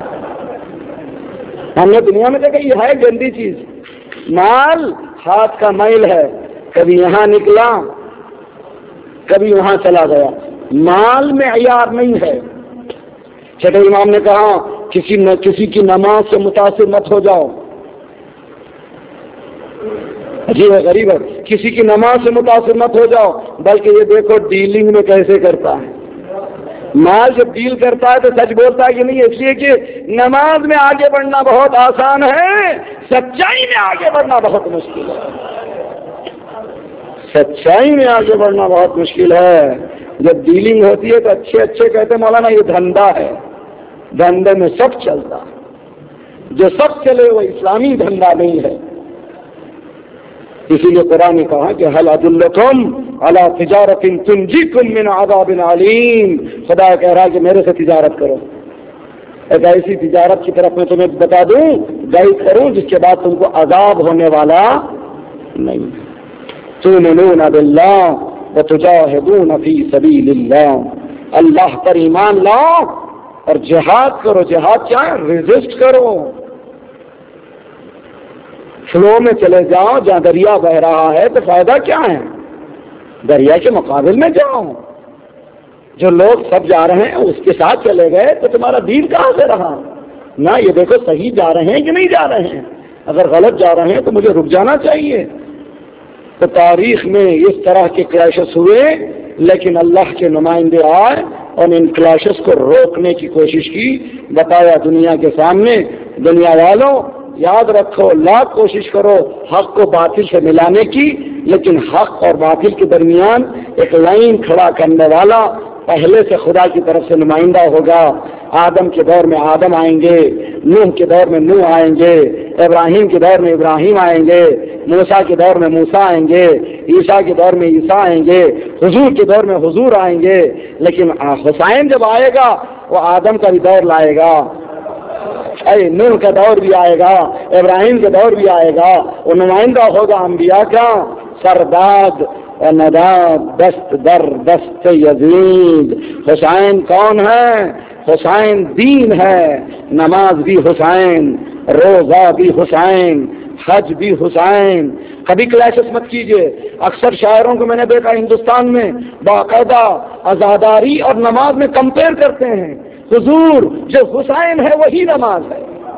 ہم نے دنیا میں دیکھا یہ ہے گندی چیز. مال ہاتھ کا میل ہے، کبھی یہاں نکلا کبھی وہاں چلا گیا. مال میں عیار نہیں ہے. چھٹے امام نے کہا کسی نہ کسی کی نماز سے متاثر مت ہو جاؤ. عجیب ہے، غریب ہے. کسی کی نماز سے متاثر مت ہو جاؤ، بلکہ یہ دیکھو ڈیلنگ میں کیسے کرتا ہے. مال جب ڈیل کرتا ہے تو سچ بولتا ہے کہ نہیں. اس لیے کہ نماز میں آگے بڑھنا بہت آسان ہے، سچائی میں آگے بڑھنا بہت مشکل ہے. سچائی میں آگے بڑھنا بہت مشکل ہے. جب ڈیلنگ ہوتی ہے تو اچھے اچھے کہتے مولانا یہ دھندا ہے، دھندے میں سب چلتا ہے. جو سب چلے وہ اسلامی دھندا نہیں ہے. اسی لیے قرآن نے کہا کہ هل ادلکم علی تجارت تنجیکم من عذاب علیم. خدا کہہ رہا ہے کہ میرے سے تجارت کرو. ایک ایسی تجارت کی طرف میں تمہیں بتا دوں گائیڈ کروں جس کے بعد تم کو عذاب ہونے والا نہیں. تؤمنون باللہ وتجاہدون فی سبیل اللہ، اللہ پر ایمان لاؤ اور جہاد کرو. جہاد کیا ہے؟ ریزسٹ کرو. فلو میں چلے جاؤ، جہاں دریا بہ رہا ہے تو فائدہ کیا ہے؟ دریا کے مقابل میں جاؤ. جو لوگ سب جا رہے ہیں اس کے ساتھ چلے گئے تو تمہارا دین کہاں سے رہا؟ نہ یہ دیکھو صحیح جا رہے ہیں کہ نہیں جا رہے ہیں. اگر غلط جا رہے ہیں تو مجھے رک جانا چاہیے. تو تاریخ میں اس طرح کے کلیشز ہوئے، لیکن اللہ کے نمائندے آئے اور ان کلیشز کو روکنے کی کوشش کی. بتایا دنیا کے سامنے، دنیا والوں یاد رکھو، لاکھ کوشش کرو حق کو باطل سے ملانے کی، لیکن حق اور باطل کے درمیان ایک لائن کھڑا کرنے والا پہلے سے خدا کی طرف سے نمائندہ ہوگا. آدم کے دور میں آدم آئیں گے، نوح کے دور میں نوح آئیں گے، ابراہیم کے دور میں ابراہیم آئیں گے، موسیٰ کے دور میں موسیٰ آئیں گے، عیسیٰ کے دور میں عیسیٰ آئیں گے، حضور کے دور میں حضور آئیں گے. لیکن حسین جب آئے گا وہ آدم کا بھی دور لائے گا، اے نوح کا دور بھی آئے گا، ابراہیم کا دور بھی آئے گا. وہ نمائندہ ہوگا انبیاء کا. سرداد و نداد دست در دست یزید. حسین کون ہے؟ حسین دین ہے. نماز بھی حسین، روزہ بھی حسین، حج بھی حسین. کبھی کلیشز مت کیجئے. اکثر شاعروں کو میں نے دیکھا ہندوستان میں باقاعدہ عزاداری اور نماز میں کمپیئر کرتے ہیں. حضور جو حسین ہے وہی نماز ہے،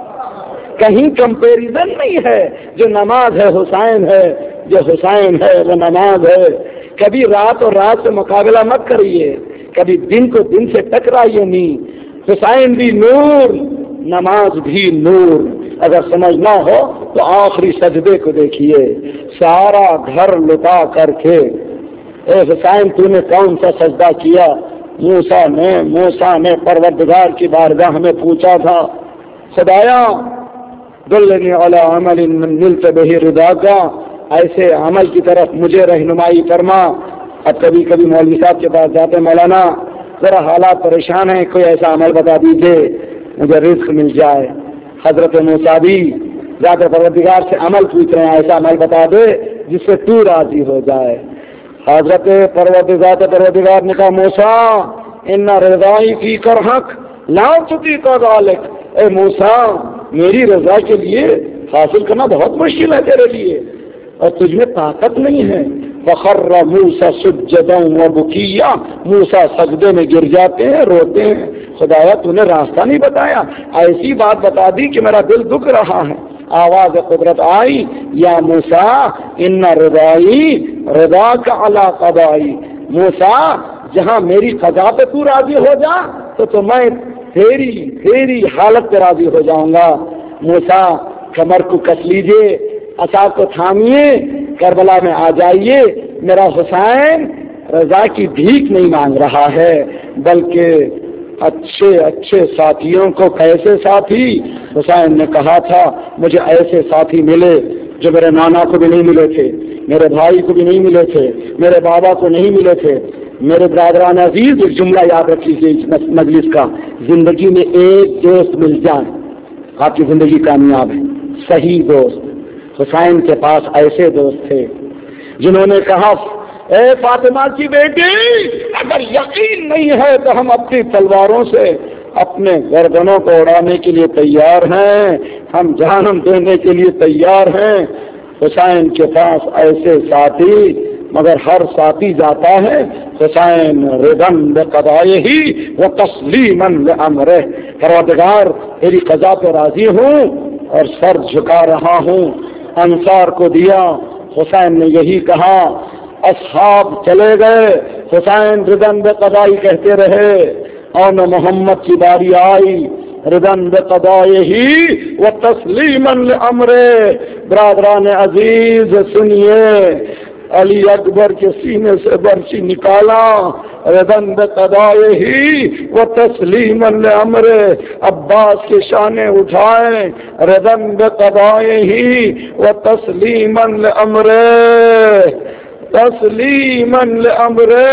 کہیں کمپیریزن نہیں ہے. جو نماز ہے حسین ہے، جو حسین ہے وہ نماز ہے. کبھی رات اور رات سے مقابلہ مت کریے، کبھی دن کو دن سے ٹکرائیے نہیں. حسین بھی نور، نماز بھی نور. اگر سمجھنا ہو تو آخری سجدے کو دیکھیے، سارا گھر لٹا کر کے اے حسین تو نے کون سا سجدہ کیا؟ موسیٰ نے موسیٰ نے پروردگار کی بارگاہ میں پوچھا تھا، خدایا دلنی علی عمل نلت بہ رضاک، ایسے عمل کی طرف مجھے رہنمائی فرما. اب کبھی کبھی مولوی صاحب کے پاس جاتے، مولانا ذرا حالات پریشان ہیں، کوئی ایسا عمل بتا دیجئے مجھے رزق مل جائے. حضرت موسیٰ بھی ذات پروردگار سے عمل پوچھ رہے ہیں، ایسا عمل بتا دے جس سے تو راضی ہو جائے. حضرت پروردگار پروردگار نے کہا موسیٰ ان رضائی فی کرہک لا تطیق ذلک. اے موسیٰ میری رضا کے لیے حاصل کرنا بہت مشکل ہے تیرے لیے اور تجھ میں طاقت نہیں ہے. فخر موسیٰ سجدا وبکیا. موسیٰ سجدے میں گر جاتے ہیں، روتے ہیں، خدایا تو نے راستہ نہیں بتایا، ایسی بات بتا دی کہ میرا دل دکھ رہا ہے. آواز قدرت آئی، یا موسیٰ ان رضائی رضاک علی قضائی. موسیٰ جہاں میری قضا پہ تو راضی ہو جا تو تو میں تیری تیری حالت پہ راضی ہو جاؤں گا. موسیٰ کمر کو کس لیجئے، عصا کو تھامیے، کربلا میں آ جائیے. میرا حسین رضا کی بھیک نہیں مانگ رہا ہے بلکہ اچھے اچھے ساتھیوں کو. کیسے ساتھی؟ حسین نے کہا تھا مجھے ایسے ساتھی ملے جو میرے نانا کو بھی نہیں ملے تھے، میرے بھائی کو بھی نہیں ملے تھے، میرے بابا کو نہیں ملے تھے. میرے برادران عزیز ایک جملہ یاد رکھیے اس مجلس کا، زندگی میں ایک دوست مل جائے آپ کی زندگی کامیاب ہے. صحیح دوست. حسین کے پاس ایسے دوست تھے جنہوں نے کہا اے فاطمہ کی بیٹی اگر یقین نہیں ہے تو ہم اپنی تلواروں سے اپنے گردنوں کو اڑانے کے لیے تیار ہیں، ہم جانم دینے کے لیے تیار ہیں. حسین کے پاس ایسے ساتھی، مگر ہر ساتھی جاتا ہے حسین رضن بقضائہ و تسلیما لامرہ. پروردگار تیری قضا پہ راضی ہوں اور سر جھکا رہا ہوں. انصار کو دیا، حسین نے یہی کہا. اصحاب چلے گئے، حسین رضن بقضائی کہتے رہے. اور نہ محمد کی باری آئی، رضن بقضائہ و تسلیما لامرہ. برادران عزیز سنیے، علی اکبر کے سینے سے برچی نکالا، رضن بقضائہ و تسلیما لامرہ. عباس کے شانے اٹھائے، رضن بقضائہ و تسلیما لامرہ، تسلیما لامرہ.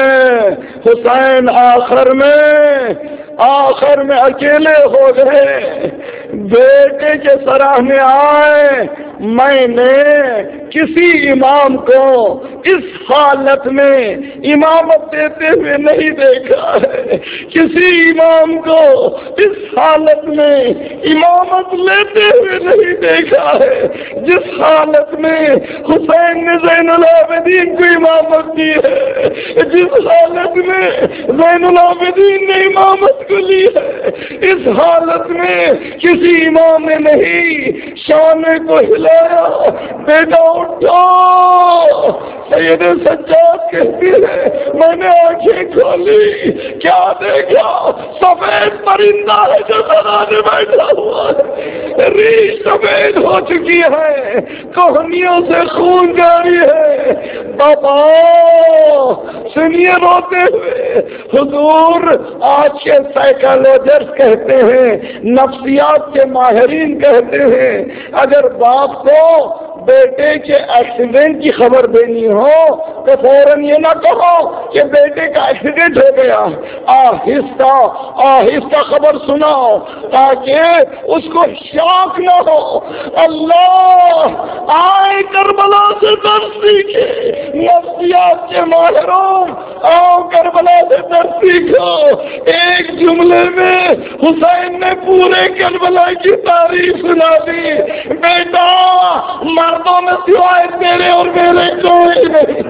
حسین آخر میں آخر میں اکیلے ہو گئے. بیٹے کے سراہنے آئے، میں نے کسی امام کو اس حالت میں امامت دیتے ہوئے نہیں دیکھا ہے، کسی امام کو اس حالت میں امامت لیتے ہوئے نہیں دیکھا ہے جس حالت میں حسین نے زین العابدین کو امامت دی ہے، جس حالت میں زین العابدین نے امامت کو لی ہے۔ اس حالت میں کسی امام نے نہیں شانے کو ہلایا، بیٹا اٹھو۔ سید سجاد کہتی ہے میں نے آنکھیں کھولی، کیا دیکھا؟ سفید پرندہ ہے جو سرانے بیٹھا ہوا ہے، ریش سفید ہو چکی ہے، کوہنیوں سے خون جاری ہے۔ بابا سنیے روتے ہوئے، حضور آج کے سائیکالوجسٹ کہتے ہیں، نفسیات کے ماہرین کہتے ہیں، اگر باپ کو بیٹے کے ایکسیڈنٹ کی خبر دینی ہو تو فوراً یہ نہ کہو کہ بیٹے کا ایکسیڈنٹ ہو گیا، آہستہ آہستہ خبر سناؤ تاکہ اس کو شوق نہ ہو۔ اللہ آئے کربلا سے درس سیکھے، نفسیات کے ماہروں آؤ کربلا سے درس سیکھو۔ ایک جملے میں حسین نے پورے کربلا کی تاریخ سنا دی۔ بیٹا مردوں میں سوائے تیرے اور میرے کوئی نہیں،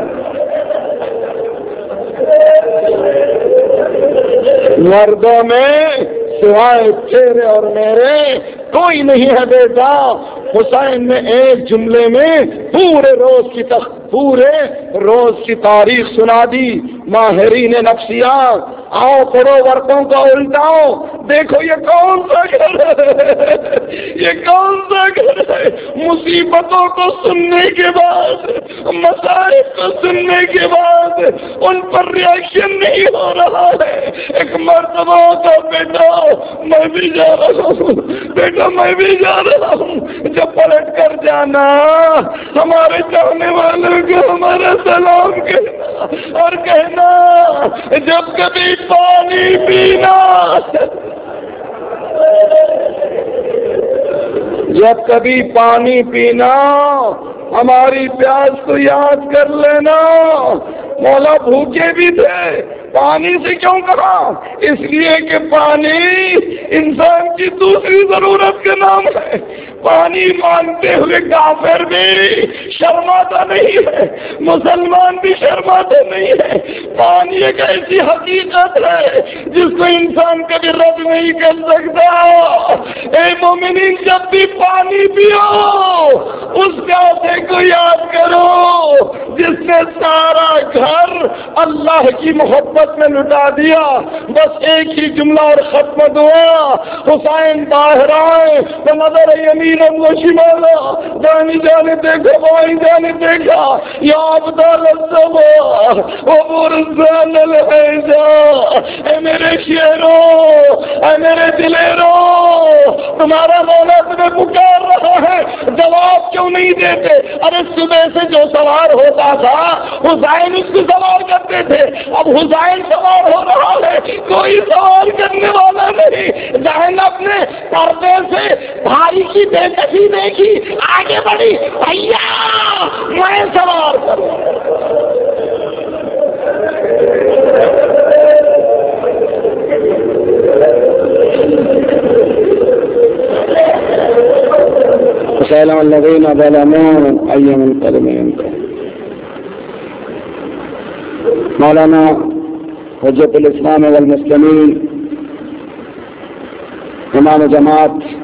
مردوں میں سوائے تیرے اور میرے کوئی نہیں ہے بیٹا۔ حسین نے ایک جملے میں پورے روز کی تخ پورے روز کی تاریخ سنا دی۔ ماہرین نفسیات آؤ پڑھو ورقوں کا الٹاؤ، دیکھو یہ کون سا گھر ہے، یہ کون سا گھر ہے۔ مصیبتوں کو سننے کے بعد، مسائل کو سننے کے بعد ان پر ریئیکشن نہیں ہو رہا ہے۔ ایک مرتبہ کا بیٹا میں بھی جا رہا ہوں، بیٹا میں بھی جا رہا ہوں، جب پلٹ کر جانا ہمارے چاہنے والوں کو ہمارا سلام کہنا اور کہنا جب کبھی پانی پینا، جب کبھی پانی پینا ہماری پیاس کو یاد کر لینا۔ مولا بھوکے بھی تھے، پانی سے کیوں کہا؟ اس لیے کہ پانی انسان کی دوسری ضرورت کا نام ہے۔ پانی مانگتے ہوئے کافر بھی شرماتا نہیں ہے، مسلمان بھی شرماتے نہیں ہے۔ پانی ایک ایسی حقیقت ہے جس کو انسان کبھی رد نہیں کر سکتا۔ اے مومنین جب بھی پانی پیو اس پیاسے کو یاد کرو جس نے سارا گھر اللہ کی محبت میں لٹا دیا۔ بس ایک ہی جملہ اور ختم دعا۔ حسین باہر آئے تو نظر یمین و شمالا، دائیں جانے دیکھا بائیں جانے دیکھا، یا ابدال الصبا و برزان الحیجا۔ اے میرے شیرو، اے میرے دلیرو، تمہارا مولا تمہیں پکار رہا ہے، جواب کیوں نہیں دیتے؟ ارے صبح سے جو سوار ہوتا تھا حسین اس کو سوار کرتے تھے، اب حسین سوار ہو رہا ہے، کوئی سوار کرنے والا نہیں۔ زینب نے پردے سے بھائی کی بے کسی دیکھی، آگے بڑھی، بھیا میں سوار کروں۔ سلام الذين ظلموا أي منقلب ينقلب۔ مولانا حجت الاسلام والمسلمین امام جماعت